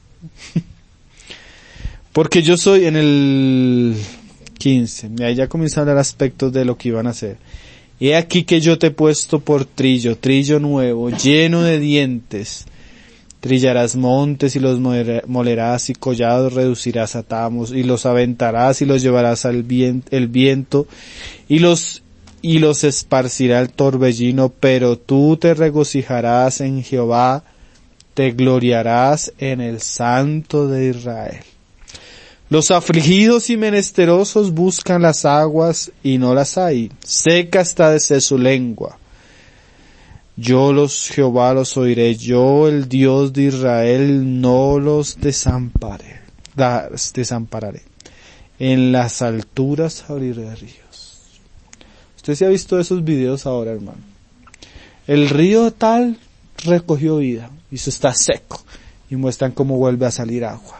Porque yo soy en el quince, ahí ya comienza a hablar aspectos de lo que iban a hacer. He aquí que yo te he puesto por trillo, trillo nuevo, lleno de dientes. Trillarás montes y los molerás y collados reducirás a tamos y los aventarás y los llevarás al viento, el viento y los y los esparcirá el torbellino, pero tú te regocijarás en Jehová, te gloriarás en el Santo de Israel. Los afligidos y menesterosos buscan las aguas y no las hay. Seca está desde su lengua. Yo los Jehová los oiré. Yo el Dios de Israel no los desamparé, desampararé. En las alturas abriré ríos. Usted se ha visto esos videos ahora, hermano. El río tal recogió vida y eso está seco y muestran cómo vuelve a salir agua.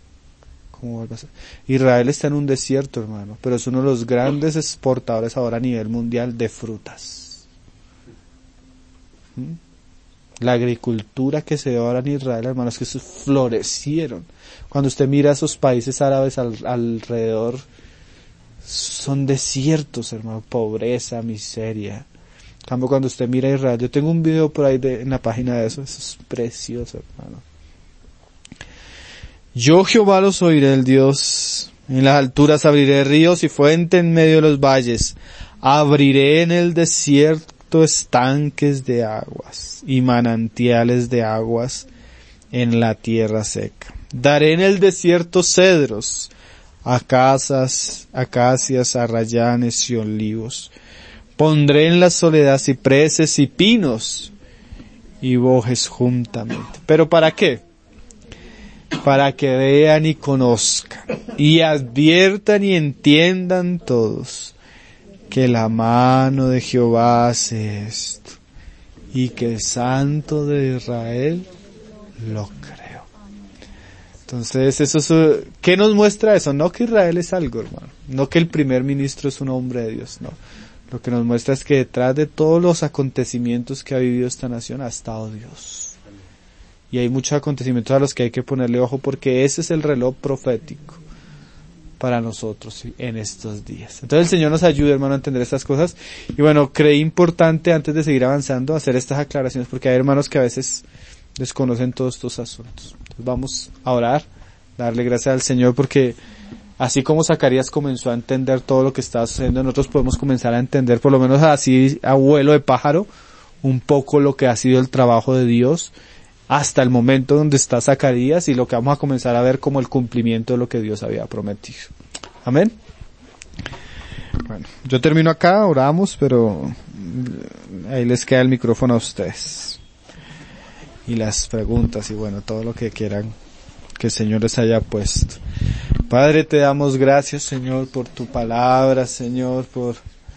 Israel está en un desierto, hermano, pero es uno de los grandes exportadores ahora a nivel mundial de frutas. ¿Mm? La agricultura que se ve ahora en Israel, hermano, es que florecieron. Cuando usted mira esos países árabes al, alrededor, son desiertos, hermano, pobreza, miseria. En cambio, cuando usted mira Israel, yo tengo un video por ahí de, en la página de eso, eso es precioso, hermano. Yo Jehová los oiré, el Dios, en las alturas abriré ríos y fuente en medio de los valles, abriré en el desierto estanques de aguas y manantiales de aguas en la tierra seca. Daré en el desierto cedros, acazas, acacias, arrayanes y olivos. Pondré en la soledad cipreses y pinos y bojes juntamente. ¿Pero para qué? Para que vean y conozcan, y adviertan y entiendan todos, que la mano de Jehová hace esto, y que el Santo de Israel lo creó. Entonces, eso es, ¿qué nos muestra eso? No que Israel es algo, hermano, no que el primer ministro es un hombre de Dios, no. Lo que nos muestra es que detrás de todos los acontecimientos que ha vivido esta nación ha estado Dios. Y hay muchos acontecimientos a los que hay que ponerle ojo porque ese es el reloj profético para nosotros en estos días. Entonces el Señor nos ayude, hermano, a entender estas cosas. Y bueno, creí importante antes de seguir avanzando hacer estas aclaraciones porque hay hermanos que a veces desconocen todos estos asuntos. Entonces vamos a orar, darle gracias al Señor porque así como Zacarías comenzó a entender todo lo que estaba sucediendo, nosotros podemos comenzar a entender, por lo menos así a vuelo de pájaro, un poco lo que ha sido el trabajo de Dios hasta el momento donde está Zacarías y lo que vamos a comenzar a ver como el cumplimiento de lo que Dios había prometido. Amén. Bueno, yo termino acá, oramos, pero ahí les queda el micrófono a ustedes. Y las preguntas y bueno, todo lo que quieran que el Señor les haya puesto. Padre, te damos gracias, Señor, por tu palabra, Señor, por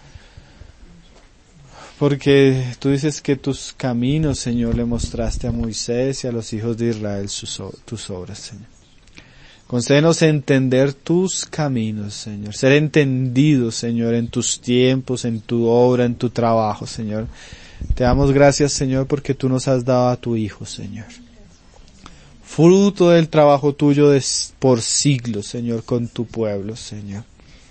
porque tú dices que tus caminos, Señor, le mostraste a Moisés y a los hijos de Israel sus, tus obras, Señor. Concédenos entender tus caminos, Señor, ser entendidos, Señor, en tus tiempos, en tu obra, en tu trabajo, Señor. Te damos gracias, Señor, porque tú nos has dado a tu Hijo, Señor. Fruto del trabajo tuyo de, por siglos, Señor, con tu pueblo, Señor.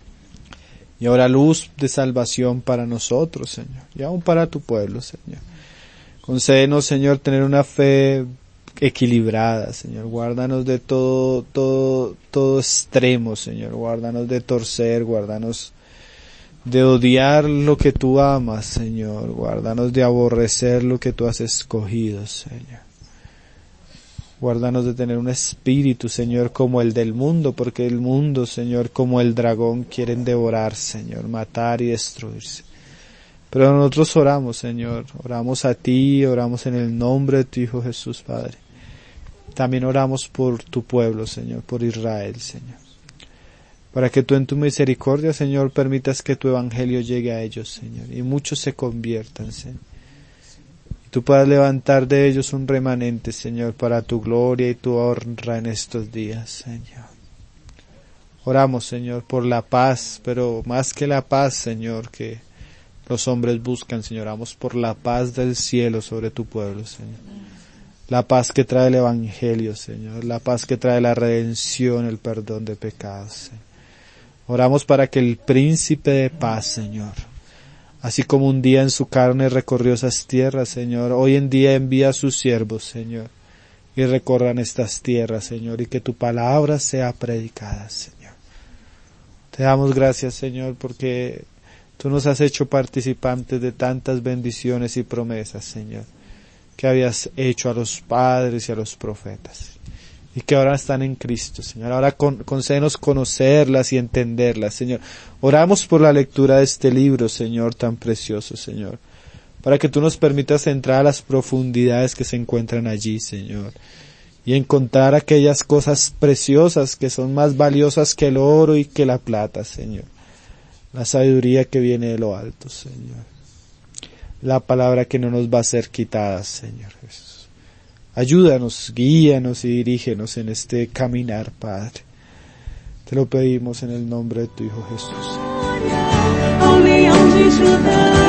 Y ahora luz de salvación para nosotros, Señor, y aún para tu pueblo, Señor. Concédenos, Señor, tener una fe equilibrada, Señor. Guárdanos de todo, todo, todo extremo, Señor. Guárdanos de torcer, guárdanos de odiar lo que tú amas, Señor. Guárdanos de aborrecer lo que tú has escogido, Señor. Guárdanos de tener un espíritu, Señor, como el del mundo, porque el mundo, Señor, como el dragón, quieren devorar, Señor, matar y destruirse. Pero nosotros oramos, Señor, oramos a ti, oramos en el nombre de tu Hijo Jesús, Padre. También oramos por tu pueblo, Señor, por Israel, Señor. Para que tú en tu misericordia, Señor, permitas que tu evangelio llegue a ellos, Señor, y muchos se conviertan, Señor. Tú puedas levantar de ellos un remanente, Señor, para tu gloria y tu honra en estos días, Señor. Oramos, Señor, por la paz, pero más que la paz, Señor, que los hombres buscan, Señor, oramos por la paz del cielo sobre tu pueblo, Señor. La paz que trae el evangelio, Señor, la paz que trae la redención, el perdón de pecados, Señor. Oramos para que el príncipe de paz, Señor, así como un día en su carne recorrió esas tierras, Señor, hoy en día envía a sus siervos, Señor, y recorran estas tierras, Señor, y que tu palabra sea predicada, Señor. Te damos gracias, Señor, porque tú nos has hecho participantes de tantas bendiciones y promesas, Señor, que habías hecho a los padres y a los profetas, y que ahora están en Cristo, Señor. Ahora con, concédenos conocerlas y entenderlas, Señor. Oramos por la lectura de este libro, Señor, tan precioso, Señor, para que tú nos permitas entrar a las profundidades que se encuentran allí, Señor, y encontrar aquellas cosas preciosas que son más valiosas que el oro y que la plata, Señor. La sabiduría que viene de lo alto, Señor. La palabra que no nos va a ser quitada, Señor Jesús. Ayúdanos, guíanos y dirígenos en este caminar, Padre. Te lo pedimos en el nombre de tu Hijo Jesús. Ao leão de Judá.